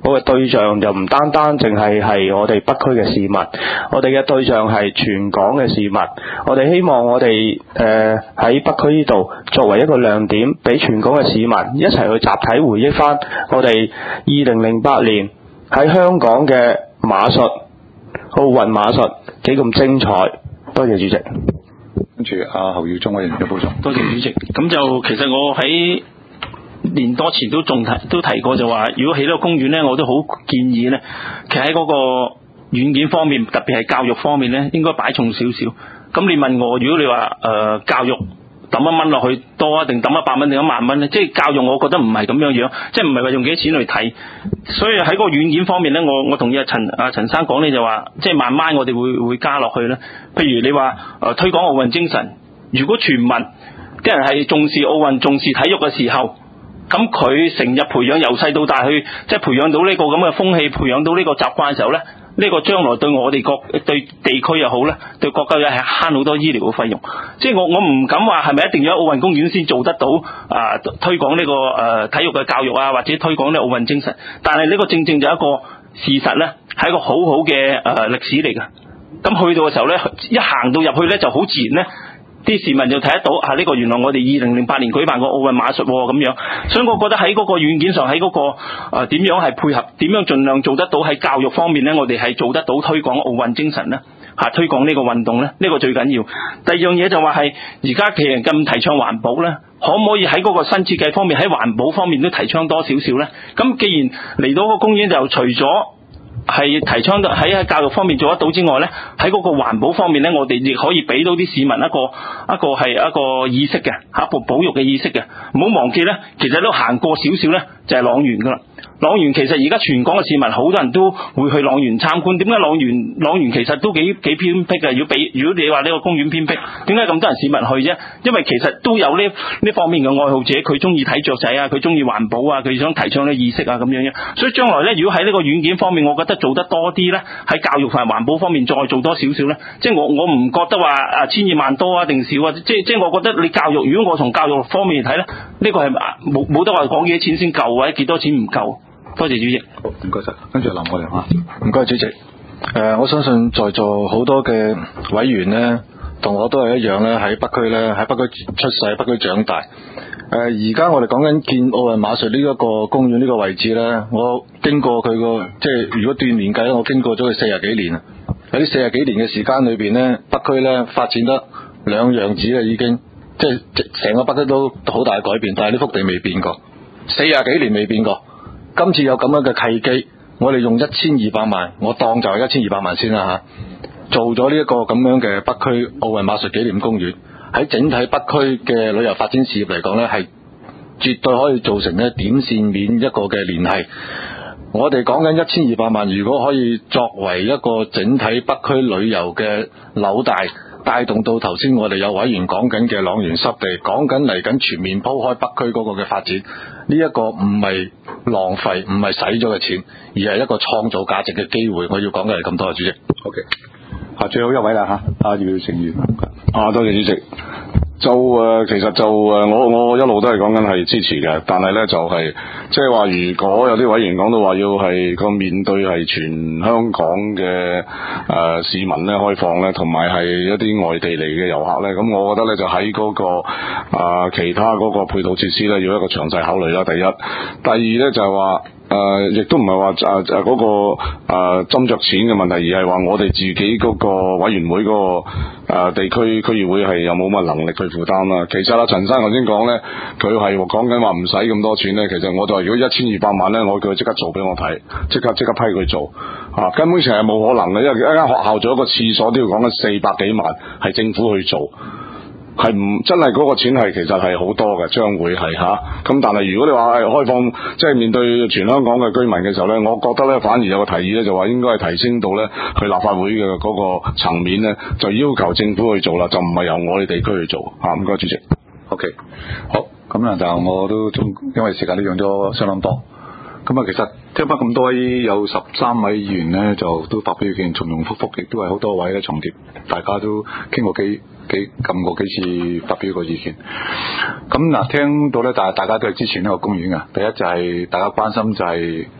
我嘅對象就唔單單淨係係我哋北區嘅市民，我哋嘅對象係全港嘅市民。我哋希望我哋誒喺北區呢度作為一個亮點，俾全港嘅市民一齊去集體回憶翻我哋二零零八年喺香港嘅馬術奧運馬術幾咁精彩。多謝主席。 跟住阿侯耀忠委員嘅補充。 多謝主席。咁就其實我喺年多前都仲提都提過，就話如果起呢個公園咧，我都好建議咧，其實喺嗰個軟件方面，特別係教育方面咧，應該擺重少少。咁你問我，如果你話誒、呃、教育抌一蚊落去多啊，定抌一百蚊定一萬蚊咧？即係教育，我覺得唔係咁樣樣，即係唔係話用幾多錢去睇。所以喺個軟件方面咧，我我同意阿陳阿陳生講咧，就話即係慢慢我哋會會加落去咧。譬如你話誒、呃、推廣奧運精神，如果全民啲人係重視奧運、重視體育嘅時候，咁佢成日培養由細到大去，即係培養到呢個咁嘅風氣，培養到呢個習慣嘅時候咧，呢、這個將來對我哋國對地區又好咧，對國家又係慳好多醫療嘅費用。即係我我唔敢話係咪一定要喺奧運公園先做得到啊、呃、推廣呢、這個誒、呃、體育嘅教育啊，或者推廣呢奧運精神。但係呢個正正就係一個事實咧，係一個好好嘅誒歷史嚟嘅。咁去到嘅時候咧，一行到入去咧，就好自然咧。啲市民就睇得到啊！呢、這個原來我哋二零零八年舉辦過奧運馬術咁樣，所以我覺得喺嗰個軟件上，喺嗰、那個誒點、呃、樣係配合，點樣盡量做得到喺教育方面咧，我哋係做得到推廣奧運精神咧，嚇、啊、推廣呢個運動咧，呢、這個最緊要。第二樣嘢就話係而家其實咁提倡環保咧，可唔可以喺嗰個新設計方面，喺環保方面都提倡多少少咧？咁既然嚟到個公園，就除咗係提倡到喺喺教育方面做得到之外咧，喺嗰個環保方面咧，我哋亦可以俾到啲市民一個一個係一個意識嘅嚇，一個保育嘅意識嘅。唔好忘記咧，其實都行過少少咧，就係塱原噶啦。塱原其實而家全港嘅市民好多人都會去塱原參觀。點解塱原塱原其實都幾幾偏僻嘅？如果比如果你話呢個公園偏僻，點解咁多人市民去啫？因為其實都有呢呢方面嘅愛好者，佢中意睇雀仔啊，佢中意環保啊，佢想提倡啲意識啊咁樣樣。所以將來咧，如果喺呢個軟件方面，我覺得做得多啲咧，喺教育同埋環保方面再做多少少咧，即係我我唔覺得話啊千二萬多啊定少啊，即係即係我覺得你教育，如果我從教育方面嚟睇咧，呢個係冇冇得話講幾多錢先夠或者幾多錢唔夠。多謝主席。 好，唔該晒。跟住林我哋嚇， 唔該主席。誒、呃，我相信在座好多嘅委員呢，同我都係一樣咧，喺北區咧，喺北區出世，北區長大。誒、呃，而家我哋講緊建奧運馬術呢一個公園呢個位置咧，我經過佢個即係如果斷年計咧，我經過咗佢四十幾年啊。喺呢四十幾年嘅時間裏邊咧，北區咧發展得兩樣子啦，已經即係成個北區都好大嘅改變，但係呢幅地未變過，四十幾年未變過。今次有咁樣嘅契機，我哋用一千二百萬，我當就係一千二百萬先啦嚇，做咗呢一個咁樣嘅北區奧運馬術紀念公園，喺整體北區嘅旅遊發展事業嚟講呢，係絕對可以造成咧點線面一個嘅聯繫。我哋講緊一千二百萬，如果可以作為一個整體北區旅遊嘅紐帶，帶動到頭先我哋有委員講緊嘅塱原濕地，講緊嚟緊全面鋪開北區嗰個嘅發展，呢一個唔係浪費，唔係使咗嘅錢，而係一個創造價值嘅機會。我要講嘅係咁多啊，主席。 OK，啊最後一位啦嚇，阿姚成員。 啊，多謝主席。就誒、呃，其實就誒、呃，我我一路都係講緊係支持嘅，但係咧就係即係話，如果有啲委員講到話要係個面對係全香港嘅誒、呃、市民咧開放咧，同埋係一啲外地嚟嘅遊客咧，咁我覺得咧就喺嗰、那個啊、呃、其他嗰個配套設施咧要一個詳細考慮啦。第一，第二咧就係話。誒、呃，亦都唔係話誒誒嗰個誒斟酌錢嘅問題，而係話我哋自己嗰個委員會嗰、那個誒、呃、地區區議會係有冇乜能力去負擔啦。其實啦，陳生頭先講咧，佢係講緊話唔使咁多錢咧。其實我就話如果一千二百萬咧，我叫佢即刻做俾我睇，即刻即刻批佢做嚇、啊，根本上係冇可能嘅，因為一間學校做一個廁所都要講緊四百幾萬，係政府去做。係唔真係嗰個錢係其實係好多嘅，將會係吓咁。但係如果你話係開放，即係面對全香港嘅居民嘅時候咧，我覺得咧反而有個提議咧，就話應該係提升到咧去立法會嘅嗰個層面咧，就要求政府去做啦，就唔係由我哋地區去做吓。唔該，主席。 OK，好，咁啊，就我都中，因為時間都用咗相當多。咁啊，其實聽翻咁多位有十三位議員咧，就都發表意見，重重複複，亦都係好多位咧重疊，大家都傾過幾幾撳過幾次發表個意見。咁嗱，聽到咧，但係大家都係支持呢個公園嘅。第一就係大家關心就係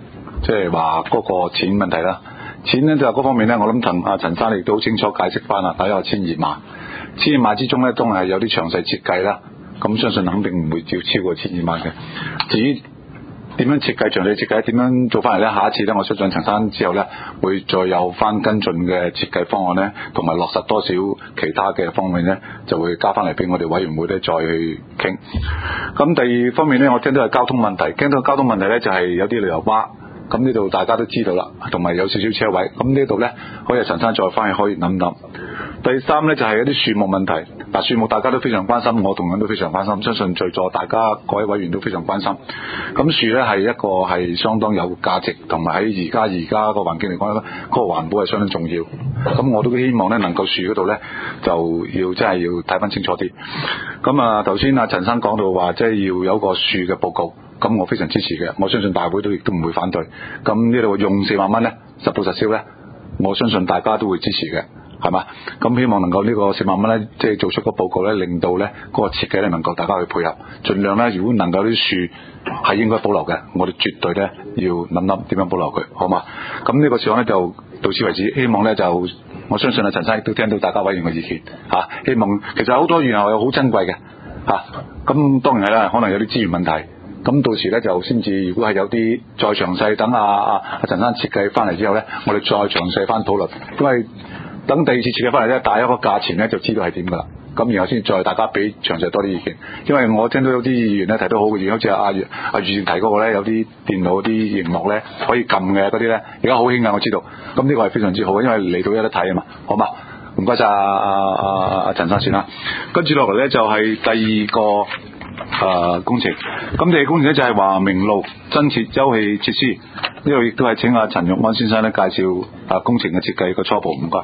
即係話嗰個錢問題啦。錢咧就嗰方面咧，我諗陳阿陳生亦都好清楚解釋翻啦，大約千二萬，千二萬之中咧都係有啲詳細設計啦。咁相信肯定唔會要超過千二萬嘅。至於點樣設計詳細設計，點樣做翻嚟咧？下一次咧，我相信陳生之後咧會再有翻跟進嘅設計方案咧，同埋落實多少其他嘅方面咧，就會加翻嚟俾我哋委員會咧再去傾。咁第二方面咧，我聽到係交通問題，聽到交通問題咧就係有啲旅遊巴。咁呢度大家都知道啦，同埋有少少車位。咁呢度呢，可以陳生再翻去可以諗諗。第三呢，就係、是、一啲樹木問題。嗱，樹木大家都非常關心，我同樣都非常關心，相信在座大家各位委員都非常關心。咁樹呢係一個係相當有價值，同埋喺而家而家個環境嚟講咧，嗰、那個環保係相當重要。咁我都希望呢，能夠樹嗰度呢，就要真係要睇翻清楚啲。咁啊，頭先阿陳生講到話，即係要有個樹嘅報告。咁我非常支持嘅，我相信大會都亦都唔會反對。咁呢度用四萬蚊呢，實報實銷呢，我相信大家都會支持嘅，係嘛？咁希望能夠呢個四萬蚊呢，即係做出個報告呢，令到呢嗰個設計呢能夠大家去配合，盡量呢，如果能夠啲樹係應該保留嘅，我哋絕對呢要諗諗點樣保留佢，好嘛？咁呢個時候呢，就到此為止，希望呢，就我相信啊陳生亦都聽到大家委員嘅意見嚇、啊，希望其實好多原來係好珍貴嘅嚇，咁、啊、當然係啦，可能有啲資源問題。咁到時咧就先至，如果係有啲再詳細，等阿阿阿陳生設計翻嚟之後咧，我哋再詳細翻討論。因為等第二次設計翻嚟咧，大一個價錢咧就知道係點噶啦。咁然後先再大家俾詳細多啲意見。因為我聽到有啲議員咧提到好嘅意見，好似阿阿阿余健提嗰個咧，有啲電腦啲熒幕咧可以撳嘅嗰啲咧，而家好興啊！我知道。咁呢個係非常之好，因為嚟到有得睇啊嘛，好嘛？唔該曬阿阿阿阿陳生先啦。跟住落嚟咧就係、是、第二個。誒、呃、工程，咁第二工程咧就係華明路增設休憩設施，呢度亦都係請阿陳玉安先生咧介紹啊工程嘅設計個初步，唔該。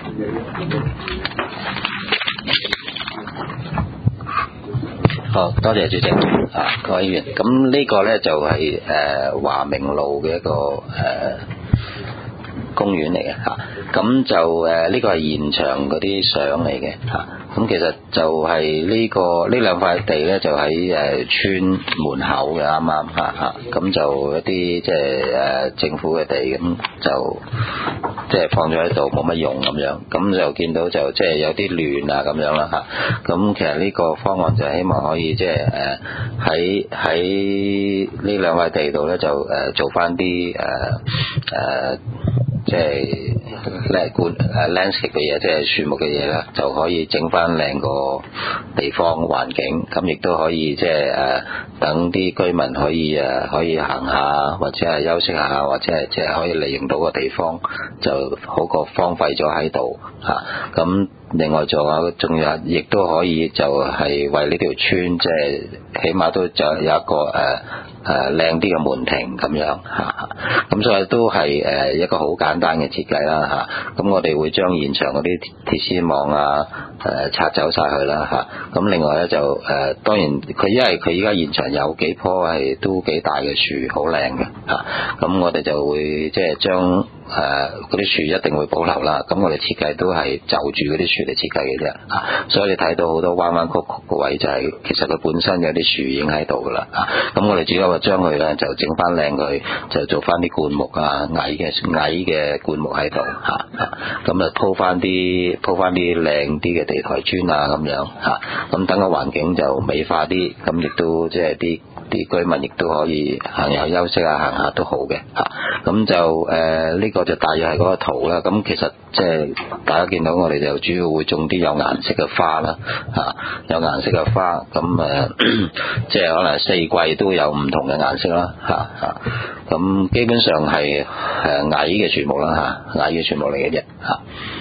好多謝主席啊，各位議員。咁呢個咧就係誒華明路嘅一個誒、呃、公園嚟嘅嚇，咁就誒呢、呃這個係現場嗰啲相嚟嘅嚇。咁其實就係呢、這個呢兩塊地咧，就喺誒村門口嘅啱啱嚇嚇，咁就一啲即係誒政府嘅地，咁就即係放咗喺度冇乜用咁樣，咁就見到就即係有啲亂啊咁樣啦嚇。咁其實呢個方案就希望可以即係誒喺喺呢兩塊地度咧，就誒做翻啲誒誒即係咧管誒 landscape 嘅嘢，即係樹木嘅嘢啦，就可以整翻靚個地方環境，咁亦都可以即係誒等啲居民可以誒可以行下，或者係休息下，或者係即係可以利用到個地方，就好過荒廢咗喺度嚇。咁另外仲有仲有亦都可以就係為呢條村即係起碼都就有一個誒誒靚啲嘅門庭咁樣嚇。咁所以都係誒一個好簡單嘅設計啦嚇。咁我哋會將現場嗰啲鐵絲網啊誒拆走晒佢啦嚇。咁另外咧就誒當然佢因為佢依家現場有幾棵係都幾大嘅樹，好靚嘅嚇。咁我哋就會即係將誒嗰啲樹一定會保留啦。咁我哋設計都係就住嗰啲樹嚟設計嘅啫嚇。所以你睇到好多彎彎曲曲個位就係、是、其實佢本身有啲樹已經喺度噶啦嚇。咁我哋只不過將佢咧就整翻靚佢，就做翻啲灌木啊矮嘅矮嘅灌木喺度嚇嚇。咁啊鋪翻啲鋪翻啲靚啲嘅地台磚啊咁樣嚇。咁等個環境就美化啲，咁亦都即係啲啲居民亦都可以行下休息啊，行下都好嘅嚇。咁就誒呢、呃這個就大約係嗰個圖啦。咁其實即係大家見到我哋就主要會種啲有顏色嘅花啦嚇，有顏色嘅花。咁誒即係可能四季都有唔同嘅顏色啦嚇嚇。咁基本上係誒矮嘅樹木啦嚇，矮嘅樹木嚟嘅啫嚇。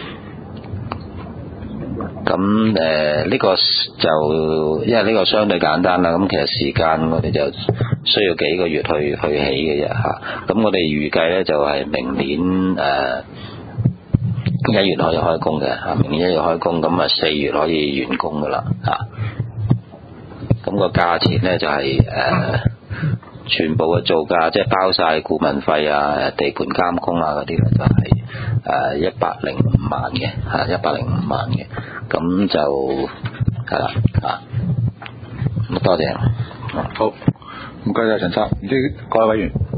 咁誒呢個就因為呢個相對簡單啦，咁其實時間我哋就需要幾個月去去起嘅啫嚇。咁我哋預計咧就係明年誒一月可以開工嘅嚇，明年一月開工，咁啊四月可以完工噶啦嚇。咁個價錢咧就係誒全部嘅造價，即係包晒顧問費啊、地盤監工啊嗰啲咧，就係誒一百零五萬嘅嚇，一百零五萬嘅。咁就係啦啊，咁多謝。 好，唔該晒陳生，唔知各位委員。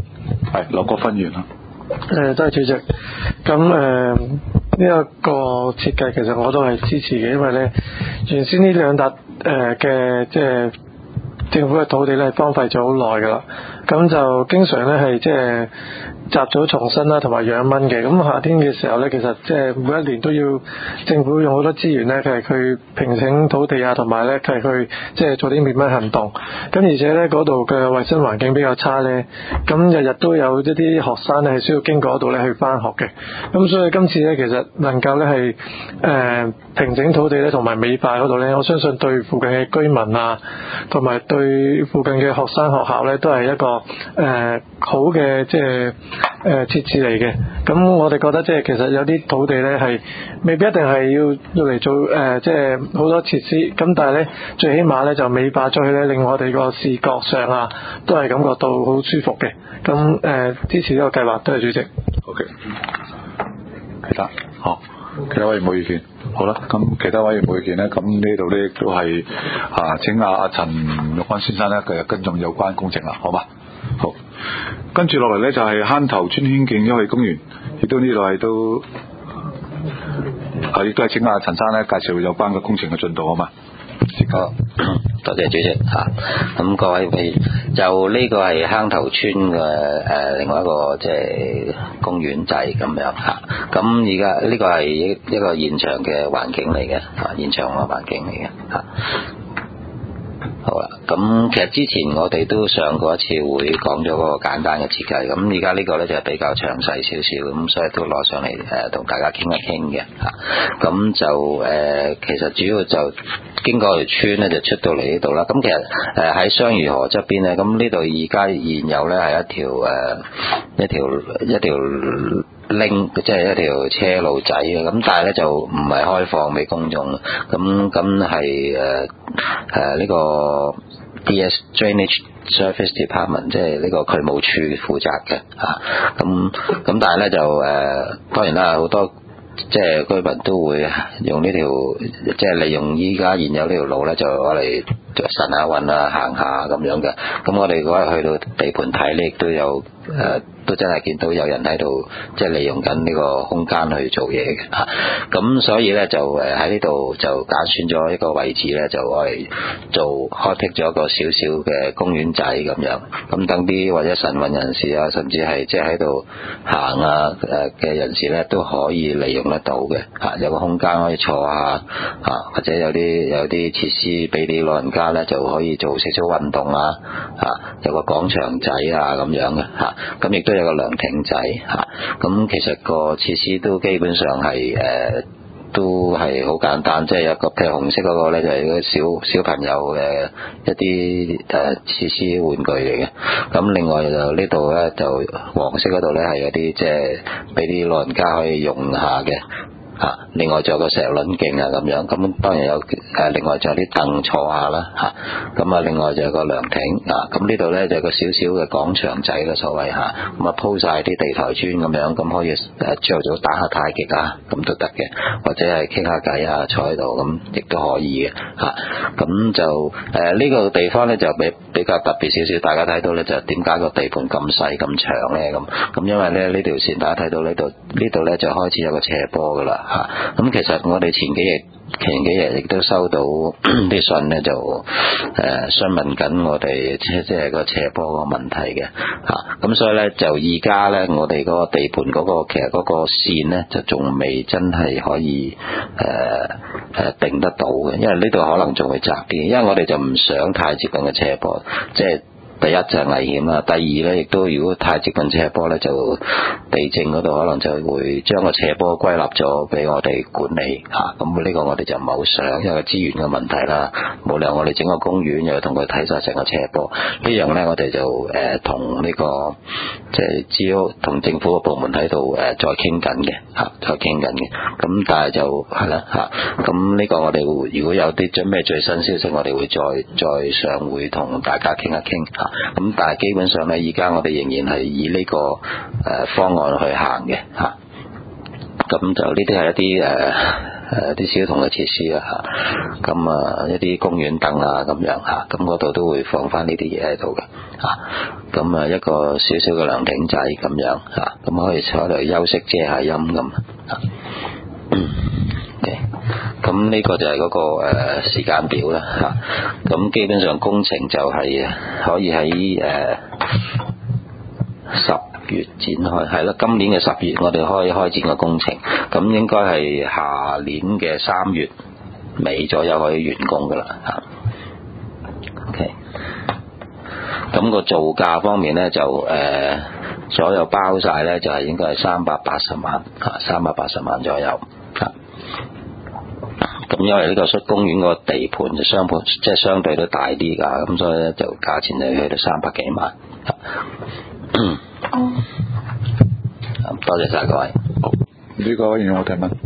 係劉國勳議員啦。 誒，多謝主席。咁誒呢一個設計其實我都係支持嘅，因為咧原先呢兩笪誒嘅即係政府嘅土地咧荒廢咗好耐㗎啦，咁就經常咧係即係雜草叢生啦，同埋養蚊嘅。咁夏天嘅時候咧，其實即係每一年都要政府用好多資源咧，佢係去平整土地啊，同埋咧佢係去即係做啲滅蚊行動。咁而且咧嗰度嘅衞生環境比較差咧，咁日日都有一啲學生咧係需要經過嗰度咧去返學嘅。咁所以今次咧其實能夠咧係誒平整土地咧，同埋美化嗰度咧，我相信對附近嘅居民啊，同埋對附近嘅學生學校咧，都係一個誒、呃、好嘅即係誒設置嚟嘅。咁我哋覺得即係其實有啲土地咧係未必一定係要要嚟做誒即係好多設施，咁但係咧最起碼咧就美化咗佢咧，令我哋個視覺上啊都係感覺到好舒服嘅。咁誒、呃、支持呢個計劃，多謝主席。 OK， 其他好，其他委員冇意見。好啦，咁其他委員冇意見咧，咁呢度咧都係啊請阿阿陳玉安先生咧繼續跟進有關工程啦，好嘛？好，跟住落嚟咧就係坑頭村興建休憩公園，亦都呢度係都啊亦都係請阿陳生咧介紹有關嘅工程嘅進度，好嘛？ 好，多謝主席嚇。咁、啊、各位譬就呢個係坑頭村嘅誒、呃、另外一個即係公園仔咁樣嚇。咁而家呢個係一一個現場嘅環境嚟嘅嚇，現場嘅環境嚟嘅嚇。好啦，咁其實之前我哋都上過一次會，講咗嗰個簡單嘅設計。咁而家呢個咧就比較詳細少少，咁所以都攞上嚟誒同大家傾一傾嘅嚇。咁就誒、呃、其實主要就經過條村咧就出到嚟呢度啦。咁其實誒喺雙魚河側邊咧，咁呢度而家現有咧係一條誒、呃、一條一條拎即係一條車路仔嘅，咁但係咧就唔係開放俾公眾，咁咁係誒誒呢個 D S Drainage Service Department 即係呢個渠務處負責嘅嚇，咁咁但係咧就誒、呃、當然啦，好多即係居民都會用呢條即係利用依家現有呢條路咧，就攞嚟晨下運啊行下咁樣嘅。咁我哋嗰日去到地盤睇咧，亦都有誒、呃、都真係見到有人喺度即係利用緊呢個空間去做嘢嘅嚇。咁所以咧就誒喺呢度就揀選咗一個位置咧，就攞嚟做開闢咗一個少少嘅公園仔咁樣。咁等啲或者晨運人士啊，甚至係即係喺度行啊誒嘅人士咧，都可以利用得到嘅嚇。有個空間可以坐下嚇，或者有啲有啲設施俾啲老人家咧就可以做少少運動啊嚇，有個廣場仔啊咁樣嘅嚇。咁亦都有個涼亭仔嚇。咁其實個設施都基本上係誒、呃、都係好簡單，即係有個譬如紅色嗰個咧就係嗰小小朋友嘅一啲誒設施玩具嚟嘅。咁另外就呢度咧就黃色嗰度咧係有啲即係俾啲老人家可以用下嘅。嚇，另外仲有個石輪徑啊咁樣，咁當然有誒，另外仲有啲凳坐下啦嚇，咁啊另外就有個涼亭啊，咁呢度咧就有個少少嘅廣場仔嘅所謂嚇，咁啊鋪晒啲地台磚咁樣，咁可以誒朝頭早打下太極啊，咁都得嘅，或者係傾下偈啊，坐喺度咁亦都可以嘅嚇，咁就誒呢、呃呢個地方咧就比比較特別少少，大家睇到咧就點解個地盤咁細咁長咧咁，咁因為咧呢條線大家睇到呢度呢度咧就開始有個斜坡噶啦。嚇，咁其實我哋前幾日前幾日亦都收到啲信咧，就誒詢問緊我哋即即係個斜坡個問題嘅嚇，咁所以咧就而家咧我哋嗰個地盤嗰個其實嗰個線咧就仲未真係可以誒誒、呃、定得到嘅，因為呢度可能仲會窄啲，因為我哋就唔想太接近個斜坡，即係。第一就係危險啦，第二咧亦都如果太接近斜坡咧，就地政嗰度可能就會將個斜坡歸納咗俾我哋管理嚇，咁呢個我哋就唔係好想，因為資源嘅問題啦，冇理由我哋整個公園又同佢睇晒成個斜坡，呢樣咧我哋就誒同呢個即係只要同政府嘅部門喺度誒再傾緊嘅嚇，再傾緊嘅，咁但係就係啦嚇，咁呢個我哋會如果有啲咩最新消息，我哋會再再上會同大家傾一傾嚇。咁但係基本上咧，而家我哋仍然係以呢個誒方案去行嘅嚇。咁就呢啲係一啲誒誒啲小童嘅設施啊嚇，咁啊一啲公園凳啊咁樣嚇，咁嗰度都會放翻呢啲嘢喺度嘅嚇，咁啊一個少少嘅涼亭仔咁樣嚇，咁可以坐喺度休息遮下陰咁嚇。嗯，咁呢個就係嗰、那個誒、呃、時間表啦嚇，咁基本上工程就係可以喺誒十月展開，係啦，今年嘅十月我哋可以開展個工程，咁應該係下年嘅三月尾左右可以完工噶啦嚇。OK， 咁個造價方面咧就誒、呃、所有包晒咧就係應該係三百八十萬嚇，三百八十萬左右嚇。咁因為呢個出公園個地盤就相盤，即係相對都大啲㗎，咁所以咧就價錢就去到三百幾萬。嗯，多謝晒各位。 好，呢個有冇提問？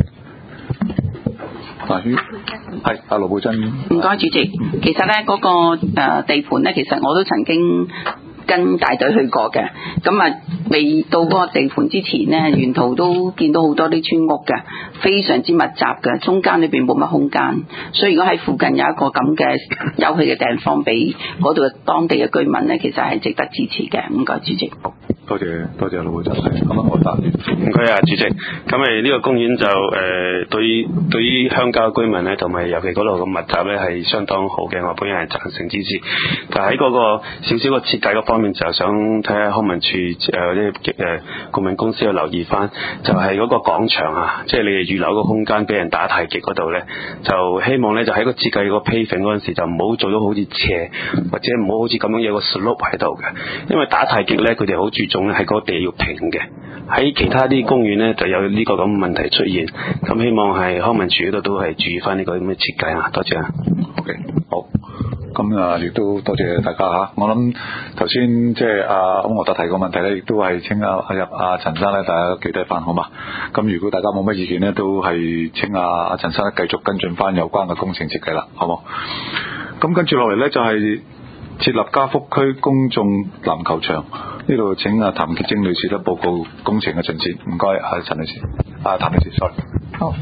啊，係阿盧寶珍。 唔該，主席。其實咧嗰、那個誒、呃、地盤咧，其實我都曾經跟大隊去過嘅，咁啊未到嗰個地盤之前呢，沿途都見到好多啲村屋嘅，非常之密集嘅，中間裏邊冇乜空間，所以如果喺附近有一個咁嘅休憩嘅地方俾嗰度嘅當地嘅居民呢，其實係值得支持嘅。唔該，主席。 多謝多謝盧會長，咁樣我答完。 唔該啊，主席。咁誒呢個公園就誒、呃、對於對於鄉郊居民咧，同埋尤其嗰度嘅密集咧係相當好嘅，我本人係贊成支持。但係喺嗰個少少嘅設計嗰方面，就想睇下康文署誒啲誒顧問公司要留意翻，就係、是、嗰個廣場啊，即係你哋預留個空間俾人打太極嗰度咧，就希望咧就喺個設計個 paving 嗰陣時就唔好做到好似斜，或者唔好好似咁樣有個 slope 喺度嘅，因為打太極咧佢哋好注重咧係個地要平嘅。喺其他啲公園咧就有呢個咁嘅問題出現，咁希望係康文署嗰度都係注意翻呢個咁嘅設計啊，多謝啊。 OK， 好。咁啊，亦都多謝大家嚇。我諗頭先即係阿孔學達提個問題咧，亦都係請阿阿入阿陳生咧，大家記低翻好嘛。咁如果大家冇乜意見咧，都係請阿阿陳生繼續跟進翻有關嘅工程設計啦，好冇？咁跟住落嚟咧就係、是、設立嘉福區公眾籃球場，呢度請阿譚潔貞女士咧報告工程嘅進展。唔該，阿陳女士，阿譚女士 ，sorry。 好。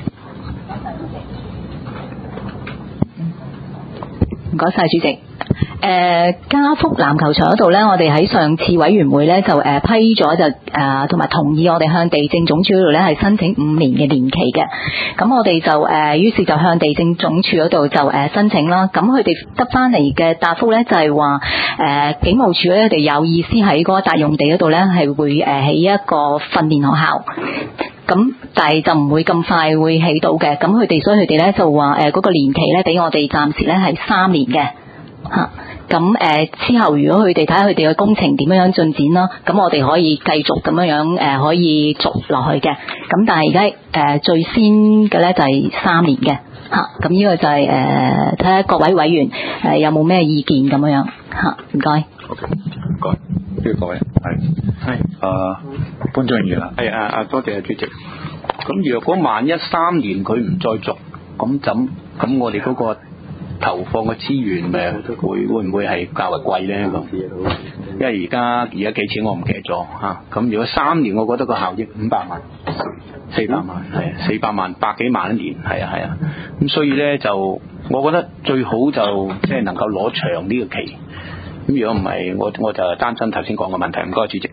唔該晒，主席。誒、呃，嘉福籃球場嗰度呢，我哋喺上次委員會呢就誒、呃、批咗就誒同埋同意我哋向地政總署嗰度呢係申請五年嘅年期嘅。咁我哋就誒、呃、於是就向地政總署嗰度就誒、呃、申請啦。咁佢哋得翻嚟嘅答覆呢，就係話誒警務處咧，佢哋有意思喺嗰個大用地嗰度呢係會誒起一個訓練學校。咁但係就唔會咁快會起到嘅，咁佢哋所以佢哋咧就話誒嗰個年期咧俾我哋暫時咧係三年嘅嚇，咁、啊、誒之後如果佢哋睇下佢哋嘅工程點樣樣進展啦，咁我哋可以繼續咁樣樣誒可以續落去嘅，咁但係而家誒最先嘅咧就係三年嘅嚇，咁、啊、呢個就係誒睇下各位委員誒有冇咩意見咁樣樣嚇，唔該。 OK， 唔該。呢個各位係係啊，潘章元啊， 係啊啊，多謝主席。咁若果萬一三年佢唔再續，咁怎咁我哋嗰個投放嘅資源咪會會唔會係較為貴咧？咁因為而家而家幾錢我唔記得咗嚇。咁、啊、如果三年，我覺得個效益五百萬、四百萬係四百萬、百幾萬一年係啊係啊。咁所以咧就我覺得最好就即係能夠攞長呢個期。咁如果唔係，我我就擔心頭先講嘅問題。唔該，主席。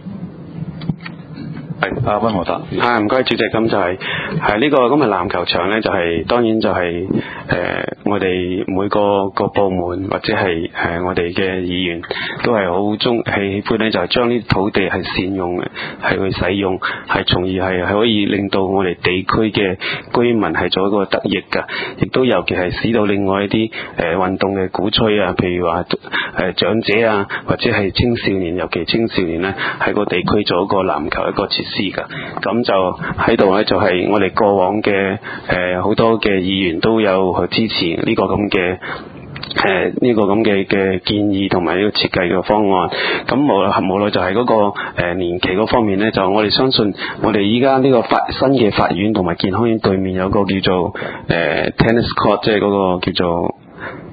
係阿溫和達。啊，唔該，主席。咁就係係呢個咁嘅籃球場咧，就係、是、當然就係、是、誒、呃、我哋每個個部門或者係誒、呃、我哋嘅議員都係好中係喜歡咧，就係將呢啲土地係善用嘅，係去使用，係從而係係可以令到我哋地區嘅居民係做一個得益㗎，亦都尤其係使到另外一啲誒、呃、運動嘅鼓吹啊，譬如話誒、呃、長者啊，或者係青少年，尤其青少年咧喺個地區做一個籃球一個設施㗎。咁就喺度咧，就係我哋過往嘅誒好多嘅議員都有去支持呢個咁嘅誒呢個咁嘅嘅建議同埋呢個設計嘅方案。咁無無論就係嗰個誒年期嗰方面咧，就我哋相信我哋依家呢個法新嘅法院同埋健康院對面有個叫做誒 tennis court，即係嗰個叫做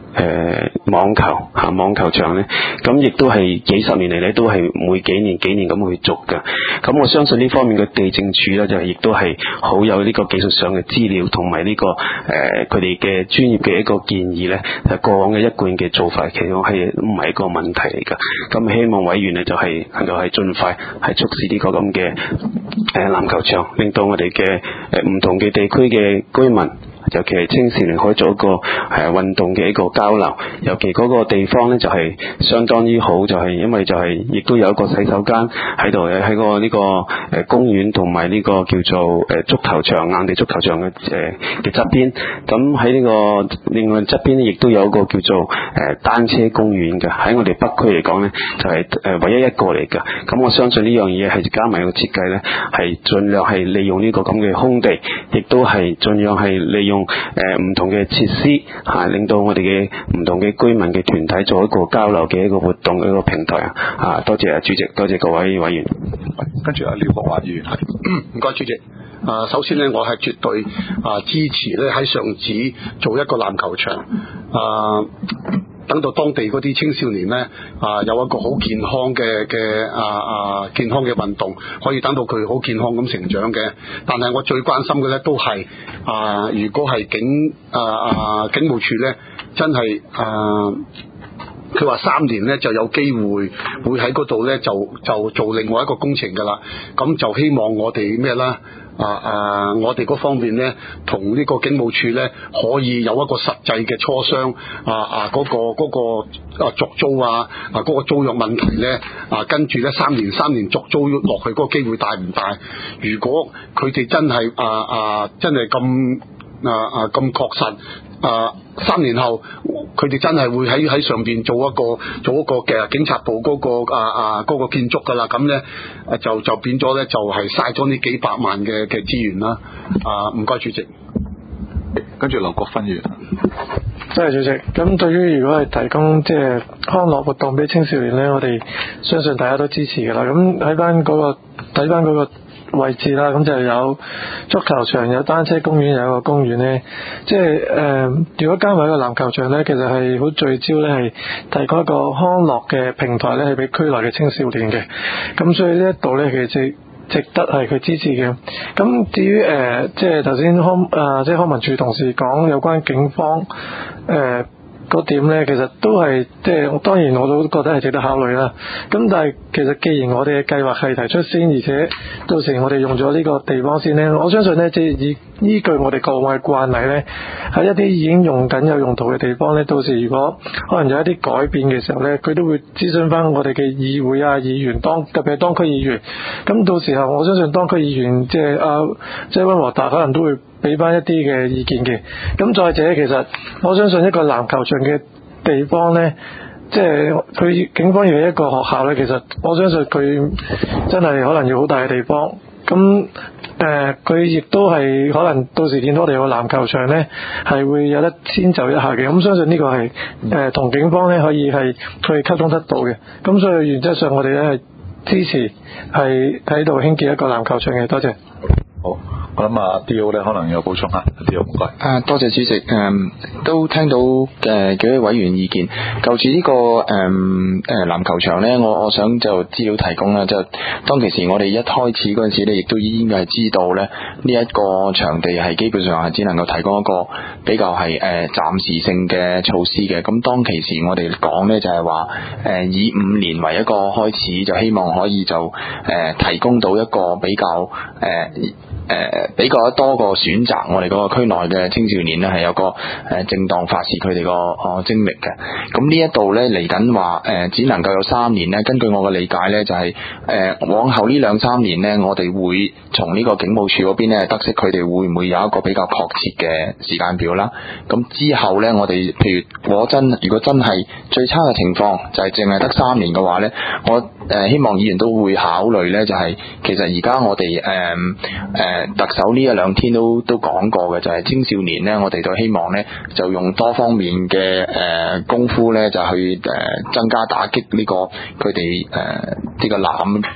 誒網球嚇、啊、網球場咧，咁亦都係幾十年嚟咧，都係每幾年幾年咁去續嘅。咁我相信呢方面嘅地政處咧，就係亦都係好有呢個技術上嘅資料，同埋呢個誒佢哋嘅專業嘅一個建議咧，係過往嘅一貫嘅做法，其實係唔係一個問題嚟㗎。咁希望委員咧就係能夠係盡快係促使呢個咁嘅誒籃球場，令到我哋嘅誒唔同嘅地區嘅居民，尤其係青少年可以做一個誒運動嘅一個交流，尤其嗰個地方咧就係相當於好，就係因為就係亦都有一個洗手間喺度嘅，喺個呢個誒公園同埋呢個叫做誒足球場硬地足球場嘅誒嘅側邊。咁喺呢個另外側邊咧，亦都有一個叫做誒單車公園嘅，喺我哋北區嚟講咧就係誒唯一一個嚟㗎。咁我相信呢樣嘢係加埋個設計咧，係盡量係利用呢個咁嘅空地，亦都係盡量係利用。用誒唔同嘅設施嚇、啊，令到我哋嘅唔同嘅居民嘅團體做一個交流嘅一個活動嘅一個平台啊！啊，多謝啊主席，多謝各位委員。 跟住阿廖國華議員， 唔該主席。啊，首先呢，我係絕對啊支持咧喺上址做一個籃球場啊。等到當地嗰啲青少年呢，啊，有一個好健康嘅嘅啊啊健康嘅運動，可以等到佢好健康咁成長嘅。但係我最關心嘅呢，都係啊，如果係警啊啊警務處呢，真係啊，佢話三年呢就有機會會喺嗰度呢，就就做另外一個工程㗎啦。咁就希望我哋咩啦？啊啊！我哋嗰方面呢，同呢個警務處呢，可以有一個實際嘅磋商。啊啊！嗰、嗰個嗰、嗰個啊續租啊啊嗰、嗰個租約問題呢，啊，跟住呢三年三年續租落去嗰個機會大唔大？如果佢哋真係啊啊真係咁啊啊咁確實啊，三年後佢哋真係會喺喺上邊做一個做一個嘅警察部嗰、嗰個啊啊嗰、嗰個建築㗎啦。咁呢，就就變咗呢，就係嘥咗呢幾百萬嘅嘅資源啦。啊，唔該主席。 跟住劉國勳議員。 多謝主席。咁對於如果係提供即係康樂活動俾青少年呢，我哋相信大家都支持㗎啦。咁喺翻嗰個睇翻嗰個位置啦，咁就有足球場、有單車公園、有一個公園呢。即係誒、呃，如果加埋一個籃球場呢，其實係好聚焦呢，係提供一個康樂嘅平台呢，係俾區內嘅青少年嘅。咁所以呢一度呢，其實值得係佢支持嘅。咁至於誒、呃，即係頭先康啊，即係康文署同事講有關警方誒。呃嗰點呢，其實都係即係當然我都覺得係值得考慮啦。咁但係其實既然我哋嘅計劃係提出先，而且到時我哋用咗呢個地方先呢，我相信呢，即係以依據我哋過往嘅慣例呢，喺一啲已經用緊有用途嘅地方呢，到時如果可能有一啲改變嘅時候呢，佢都會諮詢翻我哋嘅議會啊、議員，當特別係當區議員。咁到時候我相信當區議員即係啊，即係溫和達可能都會俾翻一啲嘅意見嘅。咁再者，其實我相信一個籃球場嘅地方呢，即係佢警方要一個學校呢，其實我相信佢真係可能要好大嘅地方。咁誒，佢亦都係可能到時見到我哋有個籃球場呢，係會有得遷就一下嘅。咁相信呢個係誒同警方呢可以係去溝通得到嘅。咁所以原則上我哋呢係支持係喺度興建一個籃球場嘅。多謝。 好。我諗啊 D O 咧可能有補充啊 D O 唔該。 啊，多謝主席。誒、嗯，都聽到誒、呃、幾位委員意見。就住呢個誒誒籃球場咧，我我想就資料提供啦。就當其時我哋一開始嗰陣時咧，亦都已經係知道咧，呢、這、一個場地係基本上係只能夠提供一個比較係誒、呃、暫時性嘅措施嘅。咁當其時我哋講咧就係話誒以五年為一個開始，就希望可以就誒、呃、提供到一個比較誒。呃誒、呃、比較多個選擇，我哋嗰個區內嘅青少年呢係有個誒、呃、正當發泄佢哋個哦精力嘅。咁呢一度呢嚟緊話誒只能夠有三年呢，根據我嘅理解呢，就係、是、誒、呃、往後呢兩三年呢，我哋會從呢個警務處嗰邊呢得悉佢哋會唔會有一個比較確切嘅時間表啦。咁之後呢，我哋譬如果真如果真係最差嘅情況就係淨係得三年嘅話呢，我誒、呃、希望議員都會考慮呢，就係、是、其實而家我哋誒誒。呃呃特首呢一兩天都都講過嘅，就係、是、青少年呢，我哋都希望呢，就用多方面嘅誒、呃、功夫呢，就去誒、呃、增加打擊呢、這個佢哋誒呢個濫動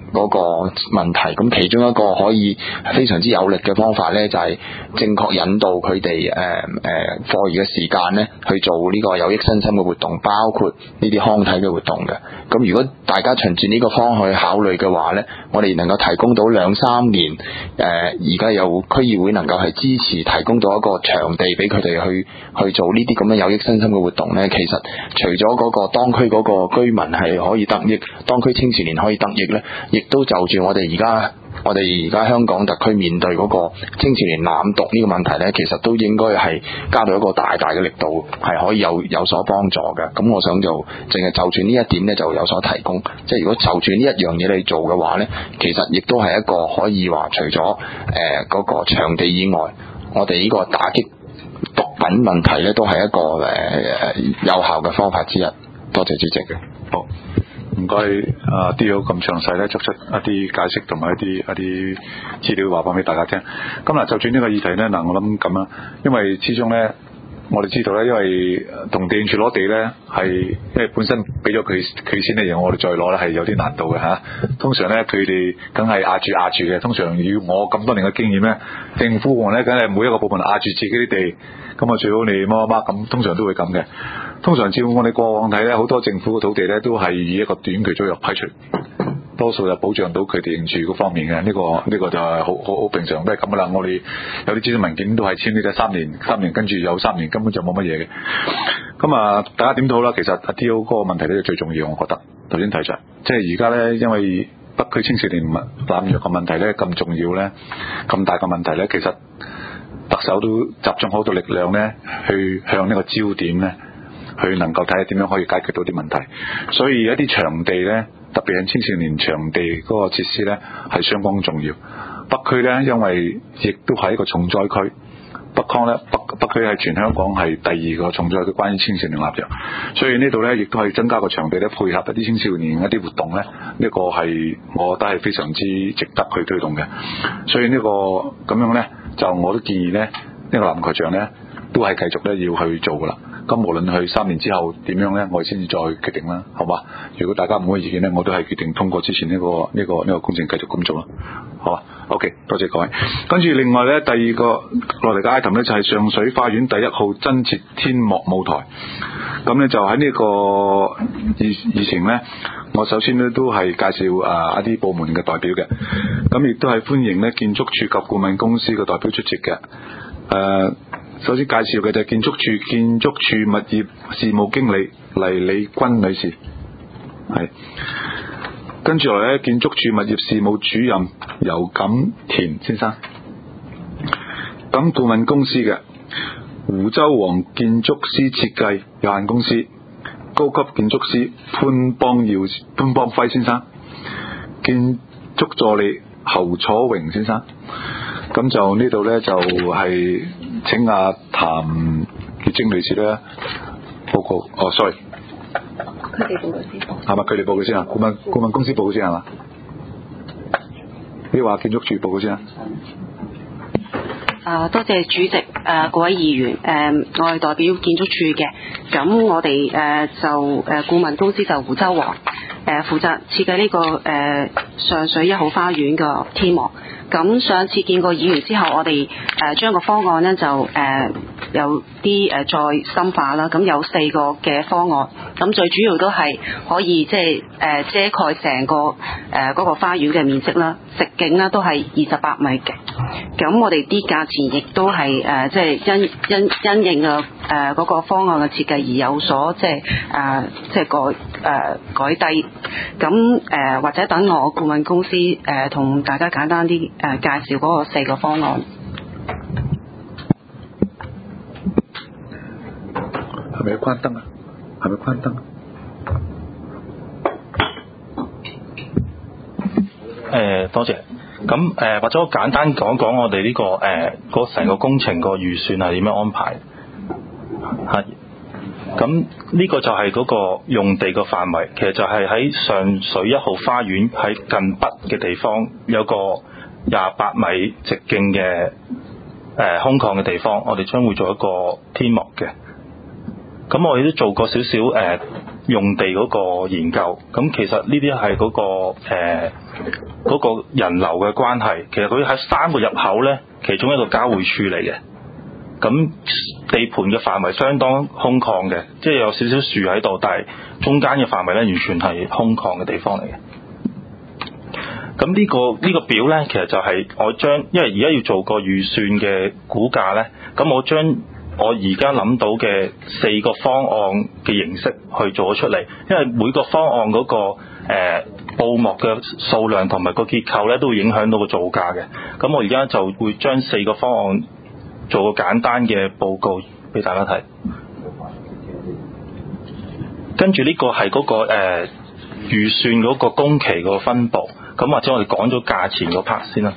嗰個問題。咁其中一個可以非常之有力嘅方法呢，就係、是、正確引導佢哋誒誒課餘嘅時間呢去做呢個有益身心嘅活動，包括呢啲康體嘅活動嘅。咁如果大家循住呢個方向去考慮嘅話呢，我哋能夠提供到兩三年誒，而家有區議會能夠係支持提供到一個場地俾佢哋去去做呢啲咁嘅有益身心嘅活動呢。其實除咗嗰個當區嗰個居民係可以得益，當區青少年可以得益呢，亦都就住我哋而家我哋而家香港特區面對嗰個青少年濫讀呢個問題呢，其實都應該係加到一個大大嘅力度，係可以有有所幫助嘅。咁我想就淨係就住呢一點呢，就有所提供。即係如果就住呢一樣嘢嚟做嘅話呢，其實亦都係一個可以話除咗誒嗰個場地以外，我哋呢個打擊毒品問題呢，都係一個誒、呃、有效嘅方法之一。多謝主席嘅。 好。唔該，啊 D O 咁詳細咧，作出一啲解釋同埋一啲一啲資料話翻俾大家聽。咁嗱，就轉呢個議題咧，嗱我諗咁啦，因為始終咧，我哋知道咧，因為同地政處攞地咧，係因為本身俾咗佢佢先咧，然後我哋再攞咧係有啲難度嘅嚇。通常咧，佢哋梗係壓住壓住嘅。通常以我咁多年嘅經驗咧，政府部門咧梗係每一個部門壓住自己啲地，咁啊最好你乜乜乜咁，通常都會咁嘅。通常照我哋過往睇咧，好多政府嘅土地咧都係以一個短期租約批出，多數就保障到佢地政處嗰方面嘅。呢、這個呢、這個就係好好好平常都係咁噶啦。我哋有啲諮詢文件都係簽呢啲三年，三年跟住有三年根本就冇乜嘢嘅。咁啊，大家點都好啦。其實阿 D O 嗰個問題咧最重要，我覺得頭先提出，即係而家咧，因為北區青少年濫藥嘅問題咧咁重要咧，咁大嘅問題咧，其實特首都集中好多力量咧，去向呢個焦點咧。佢能夠睇下點樣可以解決到啲問題，所以一啲場地呢，特別係青少年場地嗰個設施呢，係相當重要。北區呢，因為亦都係一個重災區，北康呢，北北區係全香港係第二個重災區，關於青少年濫藥，所以呢度呢，亦都係增加個場地呢，配合一啲青少年一啲活動呢，呢、呢個係我覺得係非常之值得去推動嘅。所以呢、呢個咁樣呢，就我都建議呢，呢、呢個籃球場呢，都係繼續呢要去做噶啦。咁無論去三年之後點樣呢，我哋先至再決定啦，好嘛？如果大家唔好意見呢，我都係決定通過之前呢、呢個呢、呢個呢、呢個工程繼續咁做啦，好啊 ？OK， 多謝各位。跟住另外呢，第二個落嚟嘅 item 呢，就係上水花園第一號增設天幕舞台。咁呢，就喺呢個以以前呢，我首先呢都係介紹啊一啲部門嘅代表嘅，咁亦都係歡迎呢建築署及顧問公司嘅代表出席嘅，誒、呃。首先介紹嘅就係建築署建築署物業事務經理黎李君女士，係跟住來咧建築署物業事務主任游錦田先生，咁顧問公司嘅湖州王建築師設計有限公司高級建築師潘邦耀潘邦輝先生，建築助理侯楚榮先生。咁就呢度咧就係、是、請阿譚月晶女士咧報告。哦 sorry 佢哋報告先係咪？佢哋報告先啊？顧問顧問公司報告先係嘛？你話建築署報告先啊？ 啊，多謝主席，誒、呃、各位議員，誒、呃、我係代表建築署嘅，咁我哋誒、呃、就誒顧問公司就湖州王，誒、呃、負責設計呢、這個誒、呃、上水一號花園嘅天幕。咁上次見過議員之後，我哋誒將個方案呢就誒、呃、有啲誒再深化啦。咁有四個嘅方案，咁最主要都係可以即係誒遮蓋成個誒嗰、呃那個花園嘅面積啦，直徑呢都係二十八米嘅。咁我哋啲價錢亦都係誒即係因因因應嘅誒嗰個方案嘅設計而有所即係誒即係改誒、呃、改低。咁誒、呃、或者等我顧問公司誒同、呃、大家簡單啲。誒、呃、介紹嗰個四個方案， 係咪要關燈啊？係咪關燈？ 誒、呃、多謝。咁誒、呃、或者我簡單講講我哋呢、這個誒嗰成個工程個預算係點樣安排？係。咁呢個就係嗰個用地個範圍，其實就係喺上水一號花園喺近北嘅地方有個廿八米直徑嘅誒空曠嘅地方，我哋將會做一個天幕嘅。 咁我哋都做過少少誒用地嗰個研究，咁其實呢啲係嗰個誒嗰、呃嗰個人流嘅關係，其實佢喺三個入口咧，其中一個交匯處嚟嘅。咁地盤嘅範圍相當空曠嘅，即係有少少樹喺度，但係中間嘅範圍咧完全係空曠嘅地方嚟嘅。咁呢、呢個呢、呢個表咧，其實就係我將，因為而家要做個預算嘅估價咧，咁我將我而家諗到嘅四個方案嘅形式去做咗出嚟，因為每個方案嗰、嗰個誒、呃、布幕嘅數量同埋個結構咧，都會影響到個造價嘅。咁我而家就會將四個方案做個簡單嘅報告俾大家睇。跟住呢個係嗰、嗰個誒、呃、預算嗰個工期個分佈。咁或者我哋講咗價錢嗰 part 先啦。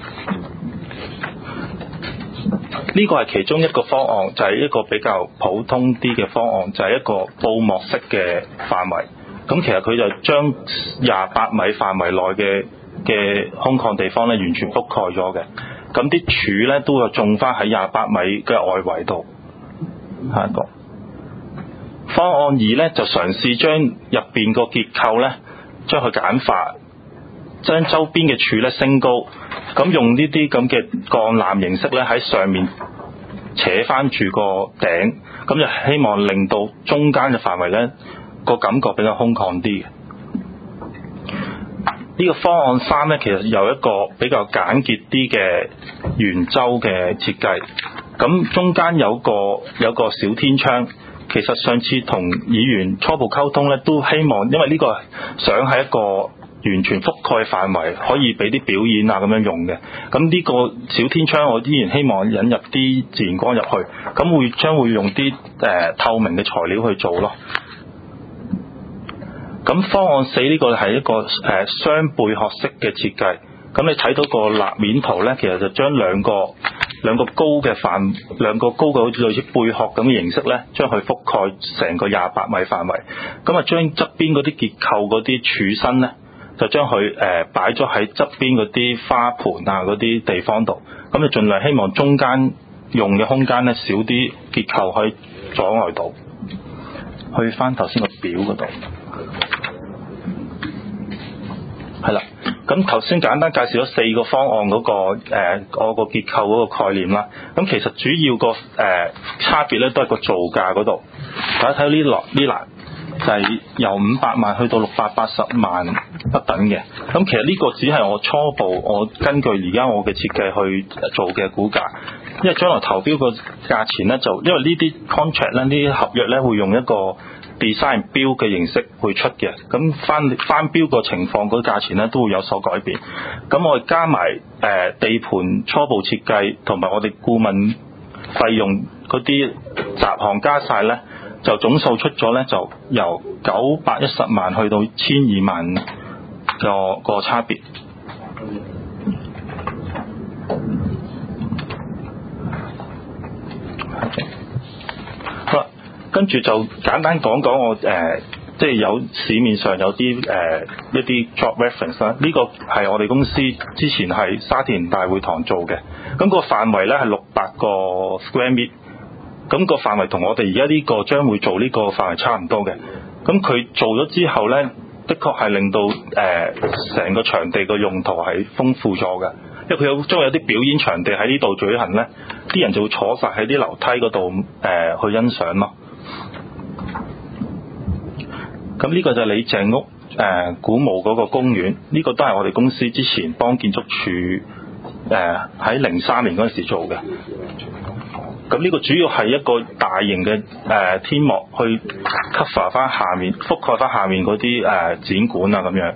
呢個係其中一個方案，就係、是、一個比較普通啲嘅方案，就係、是、一個布幕式嘅範圍。咁其實佢就將廿八米範圍內嘅嘅空曠地方咧，完全覆蓋咗嘅。咁啲柱咧都有種翻喺廿八米嘅外圍度。下一個方案二咧，就嘗試將入邊個結構咧，將佢簡化。將周邊嘅柱咧升高，咁用呢啲咁嘅鋼纜形式咧喺上面扯翻住個頂，咁就希望令到中間嘅範圍咧個感覺比較空曠啲嘅。呢個方案三咧，其實有一個比較簡潔啲嘅圓周嘅設計，咁中間有個有個小天窗。其實上次同議員初步溝通咧，都希望因為呢個想係一個完全覆蓋範圍，可以俾啲表演啊咁樣用嘅。咁呢個小天窗我依然希望引入啲自然光入去，咁會將會用啲誒、呃、透明嘅材料去做咯。咁方案四呢個係一個誒、呃、雙貝殼式嘅設計。咁你睇到個立面圖咧，其實就將兩個兩個高嘅範兩個高嘅好似類似貝殼咁嘅形式咧，將佢覆蓋成個廿八米範圍。咁啊，將側邊嗰啲結構嗰啲柱身咧，就將佢誒擺咗喺側邊嗰啲花盆啊嗰啲地方度。咁就盡量希望中間用嘅空間咧少啲結構可以阻礙到。去翻頭先個表嗰度，係啦。咁頭先簡單介紹咗四個方案嗰、嗰個誒我個結構嗰個概念啦。咁其實主要個誒、呃、差別咧都係個造價嗰度。大家睇到呢落呢欄就係由五百萬去到六百八十萬不等嘅。咁其實呢個只係我初步我根據而家我嘅設計去做嘅估價。因為將來投標個價錢咧，就因為呢啲 contract 咧，呢啲合約咧會用一個 design 標嘅形式去出嘅，咁翻翻標個情況嗰個價錢咧都會有所改變。咁我哋加埋誒、呃、地盤初步設計同埋我哋顧問費用嗰啲雜項加晒咧，就總數出咗咧就由九百一十萬去到千二萬個個差別。好啦，跟住就簡單講講我誒、呃，即係有市面上有啲誒、呃、一啲 job reference 啦。呢個係我哋公司之前係沙田大會堂做嘅，咁個範圍咧係六百個 square meter，咁個範圍同我哋而家呢個將會做呢個範圍差唔多嘅。咁佢做咗之後咧，的確係令到誒成、呃、個場地個用途係豐富咗嘅。因為佢有將有啲表演場地喺呢度舉行咧，啲人就會坐晒喺啲樓梯嗰度誒去欣賞咯。咁呢個就係李鄭屋誒、呃、古墓嗰個公園，呢、呢個都係我哋公司之前幫建築署誒喺零三年嗰陣時做嘅。咁呢個主要係一個大型嘅誒、呃、天幕去 cover 翻下面，覆蓋翻下面嗰啲誒展館啊咁樣。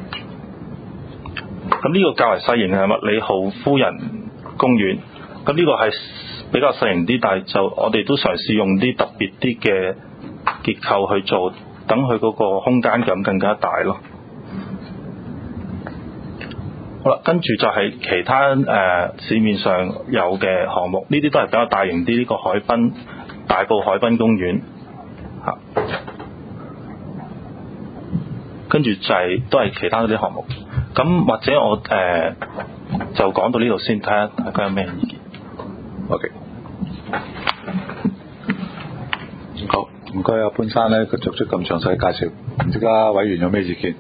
咁呢個較為細型嘅麥理浩夫人公園，咁呢個係比較細型啲，但係就我哋都嘗試用啲特別啲嘅結構去做，等佢嗰個空間感更加大咯。好啦，跟住就係其他誒、呃、市面上有嘅項目，呢啲都係比較大型啲，呢、這個海濱大埔海濱公園嚇，跟住就係、是、都係其他嗰啲項目。咁或者我誒、呃、就講到呢度先，睇下大家有咩意見。OK， 好， 唔該啊，潘生咧，佢作出咁詳細嘅介紹，唔知家委員有咩意見？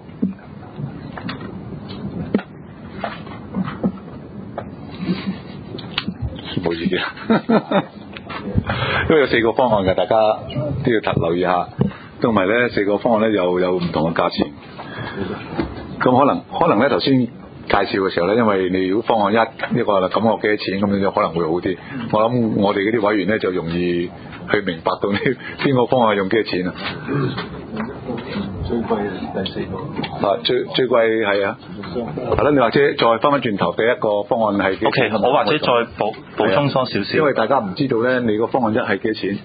冇意見，因為有四個方案嘅，大家都要特留意下。同埋咧，四個方案咧又有唔同嘅價錢。咁可能可能咧頭先介紹嘅時候咧，因為你如果方案一呢個咁我幾多錢，咁樣就可能會好啲。我諗我哋嗰啲委員咧就容易去明白到呢邊個方案用幾多錢啊？最貴第四個。啊，最最貴係啊。係啦，你或者再翻返轉頭，第一個方案係幾多錢？ O K， 我或者再補補充多少少。 因為大家唔知道咧，你個方案一係幾多錢？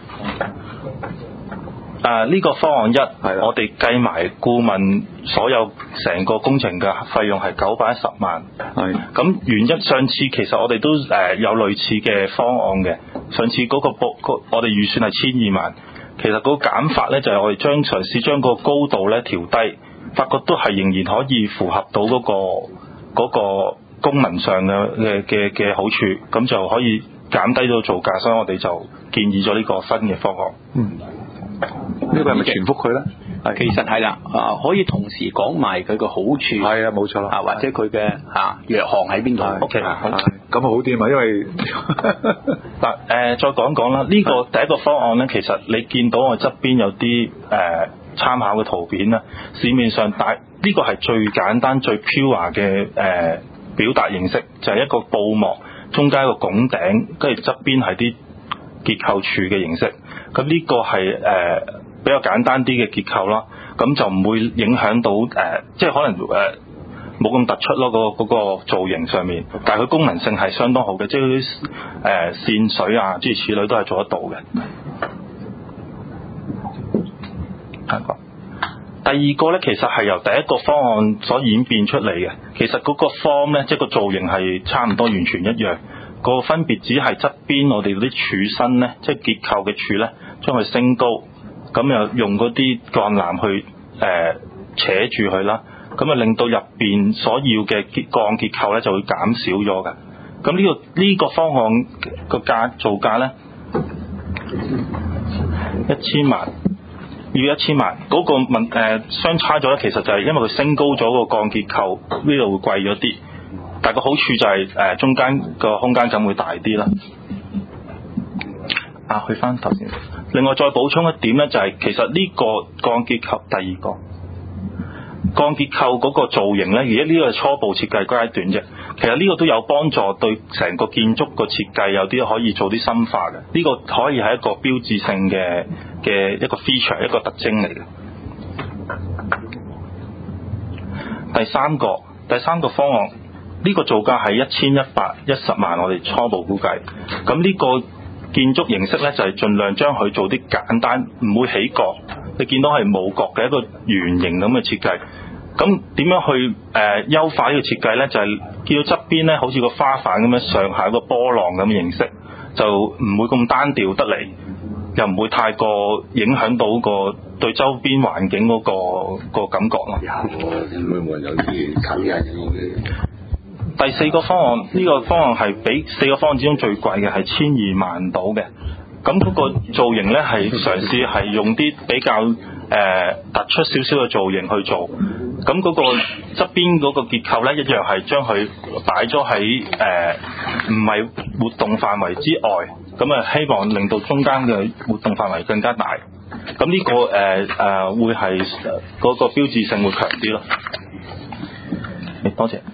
誒、啊、呢、這個方案一，我哋計埋顧問所有成個工程嘅費用係九百一十萬。係。咁原一上次其實我哋都誒、呃、有類似嘅方案嘅，上次嗰個報我哋預算係千二萬。其實嗰個減法咧就係、是、我哋將嘗試將個高度咧調低，發覺都係仍然可以符合到嗰、那個嗰、那個功能上嘅嘅嘅嘅好處，咁就可以減低到造價，所以我哋就建議咗呢個新嘅方案。 嗯。呢個係咪全覆佢咧？ 其實係啦，啊可以同時講埋佢個好處。係啊，冇錯啦。 啊，或者佢嘅嚇弱項喺邊度 ？O K， 咁好啲嘛，因為嗱誒、呃，再講講啦。呢、這個第一個方案咧，其實你見到我側邊有啲誒、呃、參考嘅圖片啦，市面上大呢、這個係最簡單最 pure 嘅誒、呃、表達形式，就係、是、一個布幕，中間一個拱頂，跟住側邊係啲結構柱嘅形式。咁呢個係誒、呃、比較簡單啲嘅結構啦，咁就唔會影響到誒、呃，即係可能誒冇咁突出咯，嗰個嗰個造型上面，但係佢功能性係相當好嘅，即係嗰啲誒線水啊諸如此類都係做得到嘅。第二個咧，其實係由第一個方案所演變出嚟嘅，其實嗰個 form 咧，即係個造型係差唔多完全一樣。個分別只係側邊我哋嗰啲柱身咧，即係結構嘅柱咧，將佢升高，咁又用嗰啲鋼纜去誒、呃、扯住佢啦，咁啊令到入邊所要嘅結鋼結構咧就會減少咗嘅。咁呢、呢個呢、呢個方案個價造價咧一千萬，要一千萬嗰、嗰個問誒、呃、相差咗咧，其實就係因為佢升高咗個鋼結構，呢度會貴咗啲。但係個好處就係、是、誒、呃、中間個空間感會大啲啦。啊，去翻頭先。另外再補充一點咧，就係、是、其實呢個鋼結構第二個鋼結構嗰個造型咧，而家呢個係初步設計階段啫。其實呢個都有幫助對成個建築個設計有啲可以做啲深化嘅。呢、這個可以係一個標誌性嘅嘅一個 feature 一個特徵嚟嘅。第三個第三個方案。呢個造價係一千一百一十萬，我哋初步估計。咁呢個建築形式呢，就係、是、盡量將佢做啲簡單，唔會起角。你見到係冇角嘅一個圓形咁嘅設計。咁點樣去誒、呃、優化呢個設計呢？就係、是、見到側邊呢，好似個花瓣咁樣上下一個波浪咁嘅形式，就唔會咁單調得嚟，又唔會太過影響到個對周邊環境嗰、那個、那個感覺咯。 會唔會有啲近人嘅？ 第四個方案，呢、這個方案係比四個方案之中最貴嘅，係千二萬到嘅。咁嗰個造型呢，係嘗試係用啲比較誒、呃、突出少少嘅造型去做。咁嗰個側邊嗰個結構呢，一樣係將佢擺咗喺誒唔係活動範圍之外。咁啊，希望令到中間嘅活動範圍更加大。咁呢、這個誒誒、呃呃、會係嗰個標誌性會強啲咯。多謝。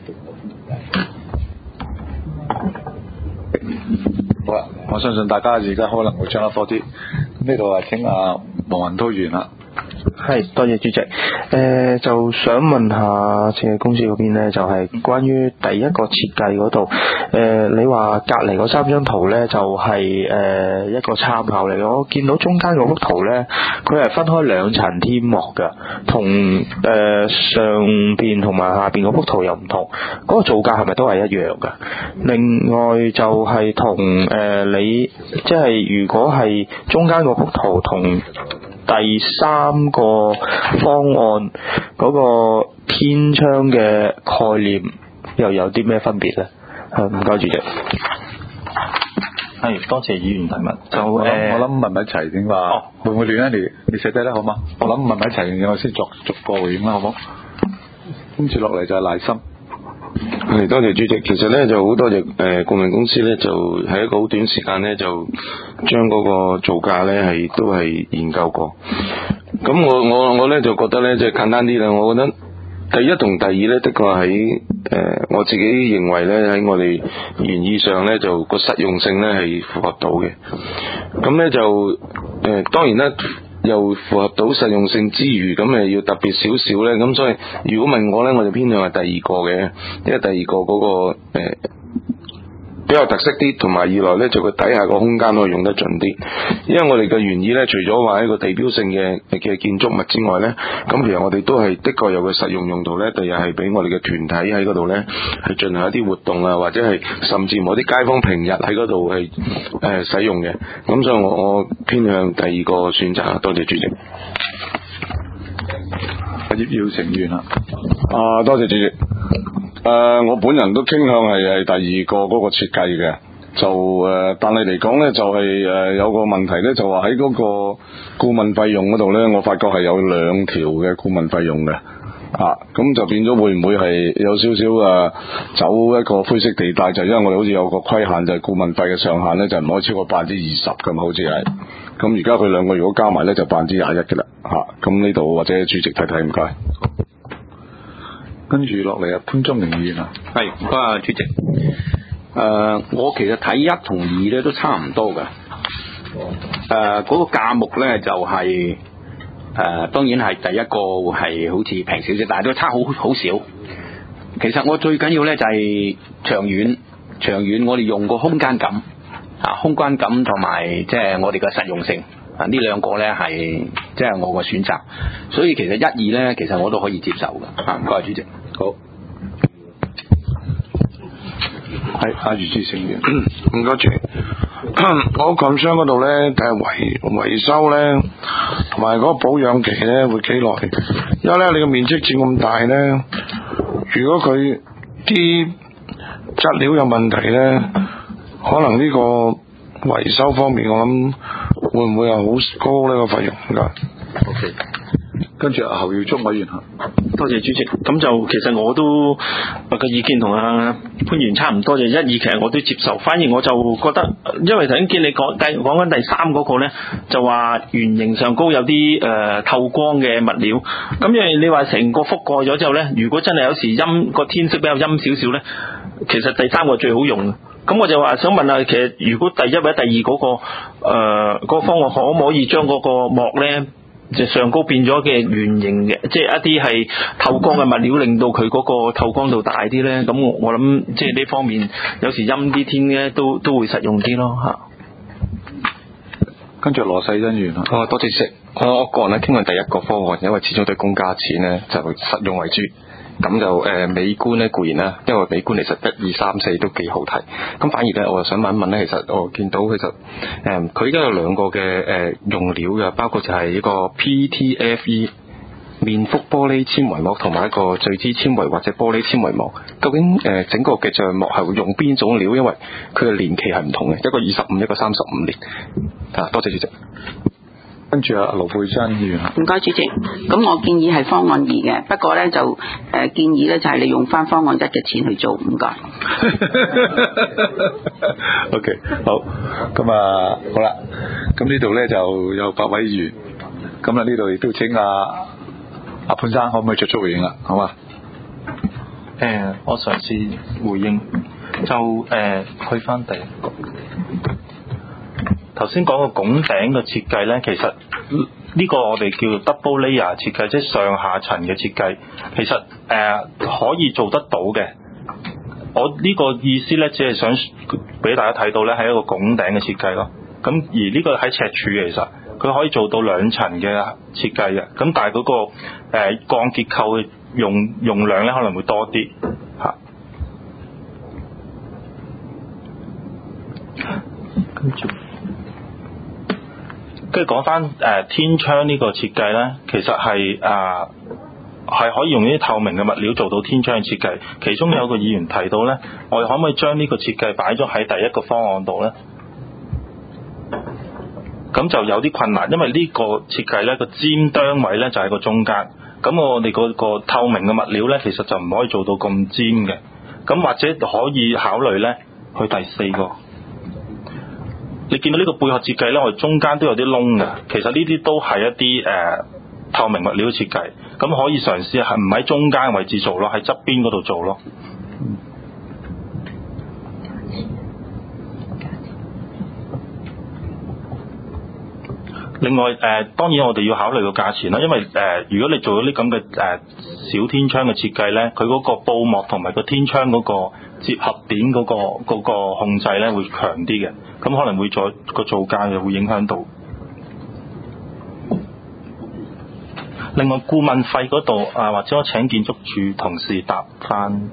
好啦，我相信大家而家可能會掌握多啲。呢度係請阿黃雲濤員啦。 係，多謝主席。誒、呃，就想問下設計公司嗰邊咧，就係、是、關於第一個設計嗰度。誒、呃，你話隔離嗰三張圖咧，就係、是、誒、呃、一個參考嚟嘅。我見到中間嗰幅圖咧，佢係分開兩層天幕㗎，同誒、呃、上邊同埋下邊嗰幅圖又唔同。嗰、那個造價係咪都係一樣㗎？另外就係同誒你，即係如果係中間嗰幅圖同第三個方案嗰個天窗嘅概念又有啲咩分別咧？唔該主席。 係多謝議員提問。就我諗誒我諗問埋一齊點話？會唔會亂啊？你你寫低啦，好嘛？我諗問埋一齊，然後我先逐逐個回應啦，好冇？跟住落嚟就係賴心。 係多謝主席。其實咧就好多謝誒顧問公司咧，就喺一個好短時間咧就將嗰個造價咧係都係研究過。咁我我我咧就覺得咧即係簡單啲啦。我覺得第一同第二咧，的確喺誒我自己認為咧喺我哋原意上咧就個實用性咧係符合到嘅。咁咧就誒、呃、當然啦。又符合到實用性之餘，咁誒要特別少少咧，咁所以如果問我咧，我就偏向係第二個嘅，因為第二個嗰、嗰個、呃、比較特色啲，同埋二來咧就佢底下個空間可以用得盡啲。因為我哋嘅原意咧，除咗話一個地標性嘅嘅建築物之外咧，咁其實我哋都係的確有個實用用途咧，第日係俾我哋嘅團體喺嗰度咧係進行一啲活動啊，或者係甚至乎啲街坊平日喺嗰度係誒使用嘅。咁所以我我偏向第二個選擇。多謝主席。 葉耀成員啦。 啊，多謝主席。誒、呃，我本人都傾向係係第二個嗰個設計嘅，就誒、呃，但係嚟講咧就係、是、誒、呃、有個問題咧，就話喺嗰個顧問費用嗰度咧，我發覺係有兩條嘅顧問費用嘅。啊，咁就變咗會唔會係有少少誒走一個灰色地帶？就因為我哋好似有個規限，就係、是、顧問費嘅上限咧，就唔可以超過百分之二十㗎嘛，好似係。咁而家佢兩個如果加埋咧，就百分之廿一嘅啦。嚇、啊，咁呢度或者主席睇睇，唔該。 跟住落嚟啊，潘宗明議員啊。 係，唔該啊，主席。誒、呃，我其實睇一同二咧都差唔多㗎。誒、呃，嗰、那個價目咧就係、是。誒、呃、當然係第一個係好似平少少，但係都差好好少。其實我最緊要咧就係長遠，長遠我哋用個空間感啊，空間感同埋即係我哋嘅實用性啊，呢兩個咧係即係我個選擇。所以其實一二咧，其實我都可以接受嘅。啊，唔該，主席。 好。係阿余志成嘅。 唔該主席。我concern商嗰度咧，誒維維修咧，同埋嗰個保養期咧會幾耐？因為咧你個面積佔咁大咧，如果佢啲質料有問題咧，可能呢個維修方面我諗會唔會係好高呢個費用㗎 ？OK。跟住阿侯耀忠委員嚇， 多謝主席。咁就其實我都個意見同阿潘源差唔多，就一二其實我都接受。反而我就覺得，因為頭先見你講第講緊第三嗰個咧，就話圓形上高有啲誒、呃、透光嘅物料。咁因為你話成個覆蓋咗之後咧，如果真係有時陰個天色比較陰少少咧，其實第三個最好用。咁我就話想問下，其實如果第一或者第二嗰、嗰個誒嗰、呃嗰個方案可唔可以將嗰個幕咧？就上高變咗嘅圓形嘅，即係一啲係透光嘅物料，令到佢嗰個透光度大啲咧。咁我我諗即係呢方面，有時陰啲天咧都都會實用啲咯嚇。 跟住羅世恩員啊， 哦，多謝主席。我我個人咧傾向第一個方案，因為始終對公家錢咧就實用為主。咁就誒、呃、美觀咧固然啦，因為美觀其實一二三四都幾好睇。咁反而咧，我又想問一問咧，其實我見到其實誒佢而家有兩個嘅誒、呃、用料嘅，包括就係一個 P T F E 面覆玻璃纖維膜同埋一個聚酯纖維或者玻璃纖維膜。究竟誒、呃、整個嘅帳幕係會用邊種料？因為佢嘅年期係唔同嘅，一個二十五，一個三十五年。啊，多謝主席。 跟住阿盧佩珍議員， 唔該主席。咁我建議係方案二嘅，不過咧就誒、呃、建議咧就係你用翻方案一嘅錢去做，唔該。 OK， 好，咁啊好啦，咁呢度咧就有八位議員，咁啊呢度亦都請阿阿潘生可唔可以作出回應啦？好嘛？ 誒、呃，我嘗試回應，就誒、呃、去翻第一個。頭先講個拱頂嘅設計呢，其實呢個我哋叫做 double layer 設計，即係上下層嘅設計，其實誒、呃、可以做得到嘅。我呢個意思呢，只係想俾大家睇到呢係一個拱頂嘅設計咯。咁而呢個喺赤柱其實佢可以做到兩層嘅設計嘅，咁但係嗰、嗰個誒、呃、鋼結構嘅用用量呢可能會多啲嚇。跟住。跟住講翻誒天窗呢個設計呢，其實係誒係可以用呢啲透明嘅物料做到天窗嘅設計。其中有個議員提到呢，我哋可唔可以將呢個設計擺咗喺第一個方案度呢？ 咁就有啲困難，因為呢個設計咧個尖端位咧就喺個中間，咁我哋嗰個透明嘅物料咧其實就唔可以做到咁尖嘅，咁或者可以考慮咧去第四個。你見到呢個貝殼設計咧，我哋中間都有啲窿嘅，其實呢啲都係一啲誒、呃、透明物料設計，咁可以嘗試係唔喺中間位置做咯，喺側邊嗰度做咯。另外誒、呃，當然我哋要考慮個價錢啦，因為誒、呃，如果你做咗啲咁嘅誒小天窗嘅設計咧，佢嗰個布幕同埋個天窗嗰個接合點嗰、嗰個嗰、嗰個控制咧會強啲嘅，咁可能會再個造價又會影響到。另外顧問費嗰度啊，或者我請建築署同事答翻。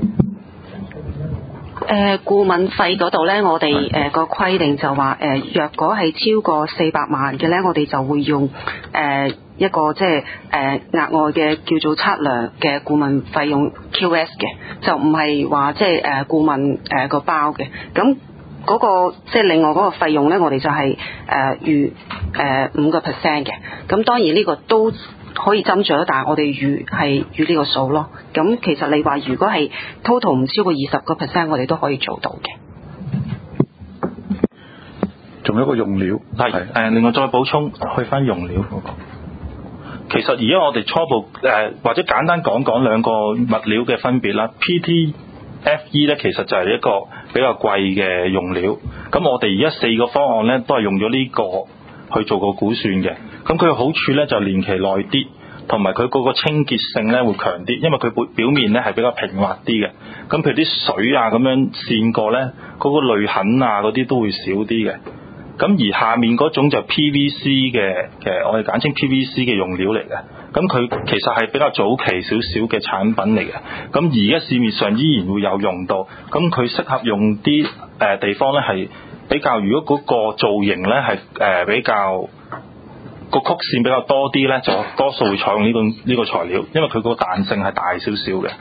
誒、呃、顧問費嗰度咧，我哋誒個規定就話誒、呃，若果係超過四百萬嘅咧，我哋就會用誒、呃、一個即係誒額外嘅叫做測量嘅顧問費用 Q S 嘅，就唔係話即係誒顧問誒個包嘅。咁嗰、那個即係另外嗰個費用咧，我哋就係誒預誒五個 percent 嘅。咁當然呢個都可以斟酌，但係我哋預係預呢個數咯。咁其實你話如果係 total 唔超過二十個 percent，我哋都可以做到嘅。 仲有一個用料係誒，另外再補充去翻用料嗰、那個。其實而家我哋初步誒、呃、或者簡單講講兩個物料嘅分別啦。P T F E 咧其實就係一個比較貴嘅用料。咁我哋而家四個方案咧都係用咗呢個去做個估算嘅。咁佢嘅好處咧就年期耐啲，同埋佢嗰個清潔性咧會強啲，因為佢表面咧係比較平滑啲嘅。咁譬如啲水啊咁樣線過咧，嗰、嗰個淚痕啊嗰啲都會少啲嘅。咁而下面嗰種就係 P V C 嘅嘅，我哋簡稱 P V C 嘅用料嚟嘅。咁佢其實係比較早期少少嘅產品嚟嘅。咁而家市面上依然會有用到。咁佢適合用啲誒、呃、地方咧係比較，如果嗰個造型咧係誒比較個曲線比較多啲咧，就多數會採用呢、呢個呢、呢個材料，因為佢個彈性係大少少嘅。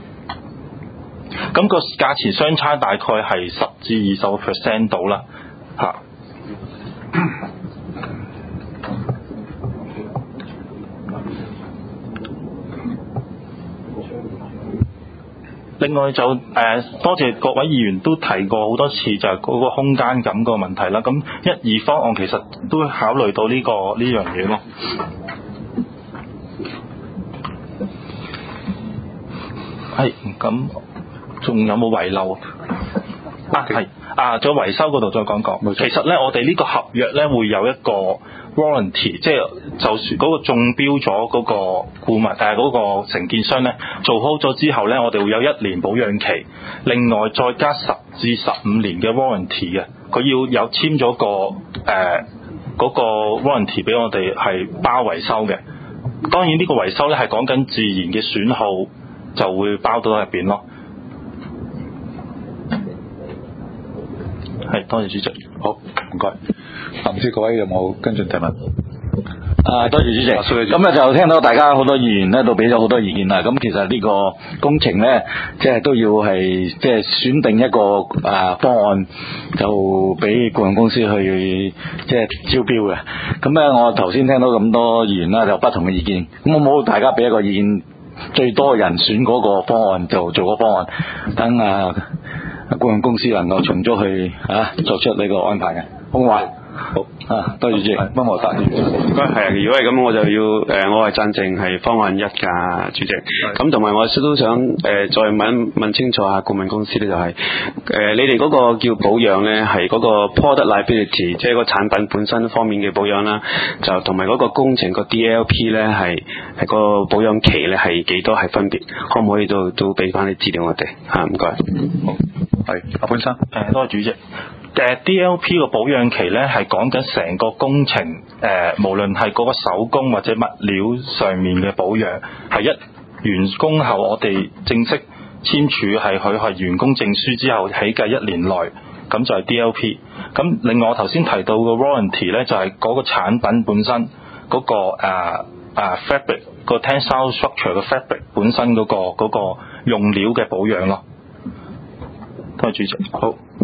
咁、個價錢相差大概係十至二十個 percent 到啦，嚇。另外就誒、呃、多謝各位議員都提過好多次，就係嗰個空間感個問題啦。咁一二方案其實都會考慮到呢、呢個呢樣嘢咯。係咁，仲有冇遺漏啊？係啊，再維修嗰度再講講。其實咧，我哋呢個合約咧會有一個 warranty， 即係就算嗰個中標咗嗰個顧問誒嗰個承建商咧做好咗之後咧，我哋會有一年保養期，另外再加十至十五年嘅 warranty 嘅。佢要有簽咗個誒嗰、呃嗰個 warranty 俾我哋係包維修嘅。當然呢個維修咧係講緊自然嘅損耗就會包到喺入邊咯。係，多謝主席。 好，唔該。啊，唔知各位有冇跟進提問？ 啊，多謝主席。咁咧就聽到大家好多議員咧都俾咗好多意見啦。咁其實呢個工程咧，即係都要係即係選定一個啊方案，就俾顧問公司去即係招標嘅。咁咧，我頭先聽到咁多議員啦，就不同嘅意見。咁我冇大家俾一個意見，最多人選嗰個方案就做個方案，等啊顧問公司能夠從咗去啊作出呢個安排嘅，好唔好啊？好啊，多謝主席，幫我答。唔該，係啊，如果係咁，我就要誒、呃，我係贊成係方案一㗎，主席。咁同埋我都想誒、呃，再問問清楚下顧問公司咧，就係、是、誒、呃，你哋嗰個叫保養咧，係嗰個 product liability，即係個產品本身方面嘅保養啦，就同埋嗰個工程個 D L P 咧，係係個保養期咧係幾多係分別？可唔可以都都俾翻啲資料我哋嚇？唔該。 好，係阿潘生。 誒，多謝主席。誒 D L P 個保養期咧係講緊成個工程誒、呃，無論係嗰個手工或者物料上面嘅保養，係一完工後我哋正式簽署係佢係完工證書之後起計一年內，咁就係 D L P。咁另外我頭先提到個 warranty 咧，就係、是、嗰個產品本身嗰、那個誒誒、uh, uh, fabric 個 tensile structure 嘅 fabric 本身嗰、那個嗰、那個用料嘅保養咯。多謝主席。好。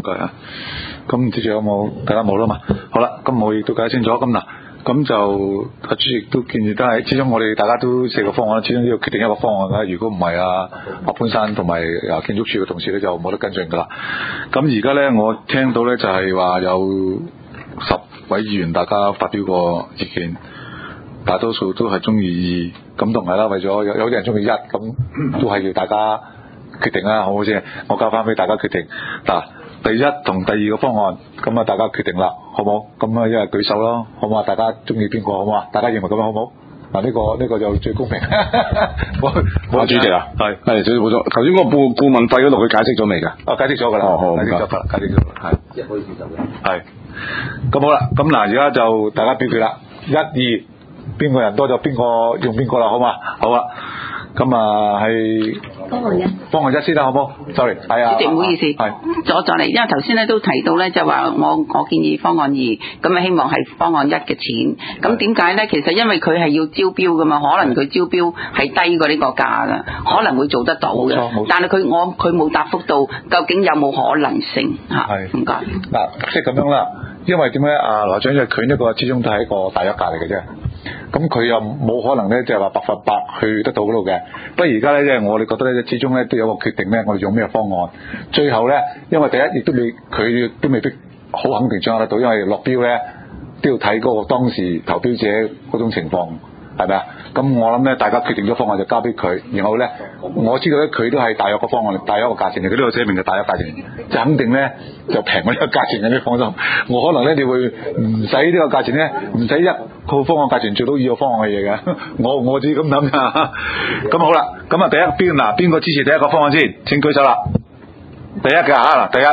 該啊。咁唔知仲有冇大家冇啦嘛？好啦，咁我亦都解清楚。咁嗱，咁就阿主席都建議都係，始終我哋大家都四個方案，始終都要決定一個方案啦。如果唔係啊，阿潘生同埋啊建築署嘅同事咧就冇得跟進噶啦。咁而家咧我聽到咧就係話有十位議員大家發表過意見，大多數都係中意二，咁同埋啦，為咗有有啲人中意一，咁都係要大家決定啦，好唔好先？我交翻俾大家決定嗱。第一同第二個方案，咁啊大家決定啦，好冇？咁啊一係舉手咯，好嘛？大家中意邊個好嘛？大家認為咁樣好冇？嗱、呢、呢個呢、呢個就最公平。我阿主席啊，係係主席冇錯。頭先嗰個顧顧問費嗰度，佢解釋咗未㗎？ 啊，解釋咗㗎啦。 哦，好， 解釋咗㗎啦，解釋咗啦，係。一可以接受嘅。係。咁好啦，咁嗱，而家就大家表決啦，一、二，邊個人多就邊個用邊個啦，好嘛？好啦。咁啊係方案一，方案一先啦，好唔好 ？sorry， 係啊， 主席唔好意思， 係阻咗你，因為頭先咧都提到咧，就話我我建議方案二，咁啊希望係方案一嘅錢。咁點解咧？其實因為佢係要招標噶嘛，可能佢招標係低過呢個價噶，可能會做得到嘅。但係佢我佢冇答覆到，究竟有冇可能性嚇？ 係唔該。 嗱，即係咁樣啦，因為點解啊？羅長因為佢呢個始終都係一個大約價嚟嘅啫。咁佢又冇可能咧，就係話百分百去得到嗰度嘅。不過而家咧，即係我哋覺得咧，始終咧都有個決定咧，我哋用咩方案。最後咧，因為第一亦都未，佢都未必好肯定掌握得到，因為落標咧都要睇嗰個當時投標者嗰種情況，係咪啊？咁我諗咧，大家決定咗方案就交俾佢，然後咧，我知道咧佢都係大約個方案，大約個價錢嚟，佢都有寫明嘅大約價錢，就肯定咧就平過呢個價錢嘅，你放心。我可能咧你會唔使呢個價錢咧，唔使一個方案價錢做到二個方案嘅嘢嘅，我我自己咁諗啊。咁好啦，咁啊第一邊嗱邊個支持第一個方案先？請舉手啦。第一嘅嚇嗱，第一。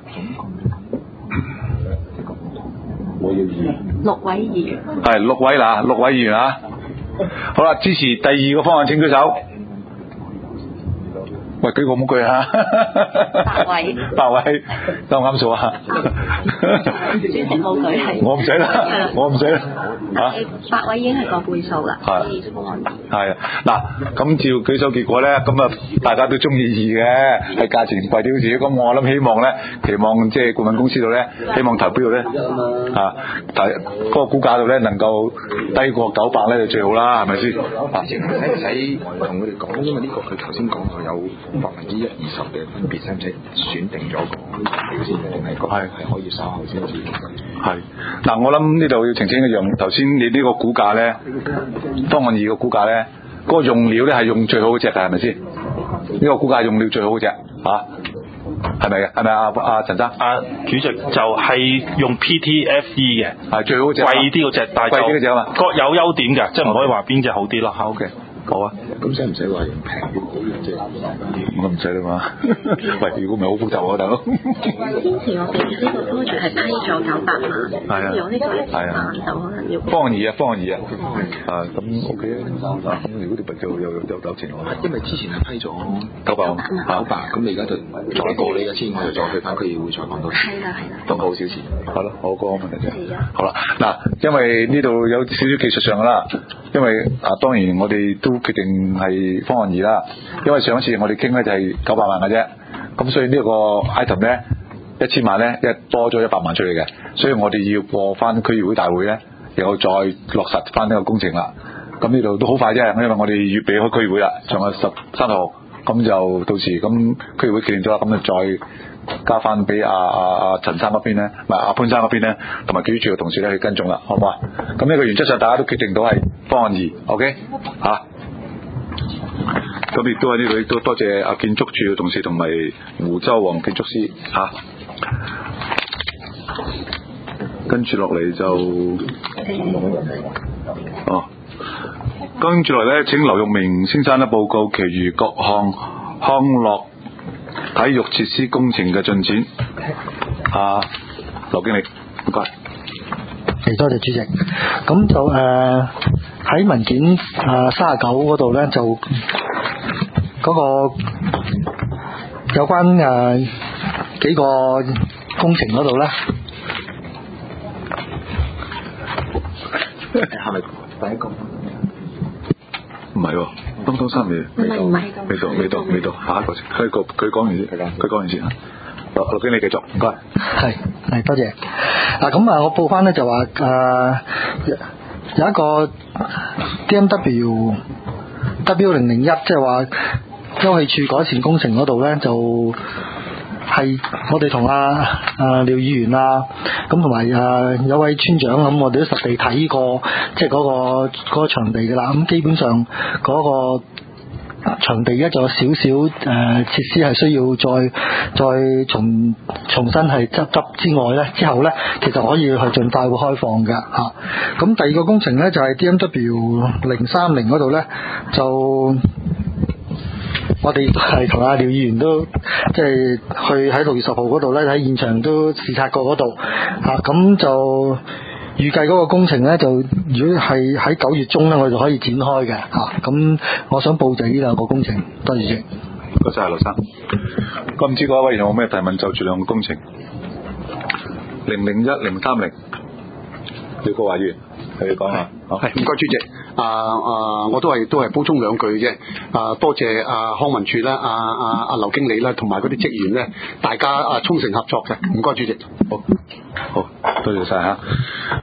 我要二。 六位議員。 係六位嗱，六位議員啊。好啦，支持第二個方案請舉手。喂，舉個冇舉啊？ 八位。 八位，得我啱數啊？ 主席冇舉係。 我唔使啦，我唔使啦。嚇？ 八位已經係個半數啦。 係。係啊，嗱，咁照舉手結果咧，咁啊大家都中意二嘅，係價錢貴啲好似。咁我諗希望咧，期望即係顧問公司度咧，希望投標度咧，啊，但係嗰個估價度咧能夠低過九百咧就最好啦，係咪先？ 啊，使唔使同佢哋講？因為呢個佢頭先講過有百分之一二十嘅分別，使唔使選定咗個標先，定係個係係可以稍後先至？ 係嗱，我諗呢度要澄清一樣，頭先你呢個估價咧，方案二個估價咧，嗰、那個用料咧係用最好嗰隻嘅，係咪先？呢、這個估價用料最好嗰隻嚇，係咪嘅？係咪啊？阿陳生？ 啊，主席就係用 P T F E 嘅， 係最好嗰隻， 貴啲嗰隻，但係貴啲嗰隻啊嘛， 各有優點嘅，即係唔可以話邊隻好啲咯。 好嘅。好啊， 咁使唔使話用平啲好即係我唔使啦嘛。喂，如果唔係好複雜啊，大佬。 先前我哋呢個 project 係批咗九百萬， 係啊， 有呢個一千萬就可能要。 方案二啊，方案二啊，啊咁 OK 啊，咁如果條筆就又又又有錢喎。 因為之前係批咗九百萬， 九百，咁你而家就再過呢一千，我就再去翻區議會再講多次。係啦係啦。都好少錢。 係咯，我個問題啫。好啦，嗱，因為呢度有少少技術上噶啦，因為啊當然我哋都決定係方案二啦，因為上一次我哋傾咧就係九百萬嘅啫，咁所以呢個 item 咧一千萬咧一多咗一百萬出嚟嘅，所以我哋要過翻區議會大會咧，然後再落實翻呢個工程啦。咁呢度都好快啫，因為我哋預備開區議會啦，仲有十三號，咁就到時咁區議會決定咗啦，咁就再交翻俾阿阿阿陳生嗰邊咧，唔係阿潘生嗰邊咧，同埋建築署嘅同事咧去跟蹤啦，好唔好啊？咁呢個原則上大家都決定到係方案二 ，OK 嚇、啊。咁亦都喺呢度亦都多謝阿建築署嘅同事同埋湖州黃建築師嚇、啊。跟住落嚟就哦，跟住落嚟咧請劉玉明先生咧報告其餘各項康樂體育設施工程嘅進展。啊，劉經理，唔該。 係，多謝主席。咁就誒喺、呃、文件誒三十九嗰度咧，就嗰個有關誒、呃、幾個工程嗰度咧， 係咪第一個？ 唔係喎，東東三未唔係唔係， 未到未到未到，下一個先，佢個佢講完先，佢講完先嚇。 陸經理繼續，唔該。 係係多謝。嗱咁啊，我報翻咧就話誒、呃、有一個 D M W W 零零一，即係話休憩處改善工程嗰度咧，就係我哋同阿阿廖議員啊，咁同埋誒有位村長咁，我哋都實地睇過，即係嗰個嗰個場地㗎啦。咁基本上嗰個場地而家仲有少少誒設施係需要再再重重新係執執之外咧，之後咧其實可以去盡快會開放嘅嚇。咁第二個工程咧就係 D M W 零三零嗰度咧，就我哋係同阿廖議員都即係去喺六月十號嗰度咧喺現場都視察過嗰度嚇，咁就預計嗰個工程咧，就如果係喺九月中咧，我哋就可以展開嘅嚇。咁、啊、我想報就呢兩個工程，多謝主席。 多謝劉生。咁唔知各位有冇咩提問就住兩個工程？零零一零三零，廖國華議員，你講下。好， 係唔該主席。啊啊，我都係都係補充兩句啫。啊，多謝啊康文署啦，啊啊啊劉經理啦，同埋嗰啲職員咧，大家啊衷誠合作嘅。唔該主席。 好，好，多謝晒嚇。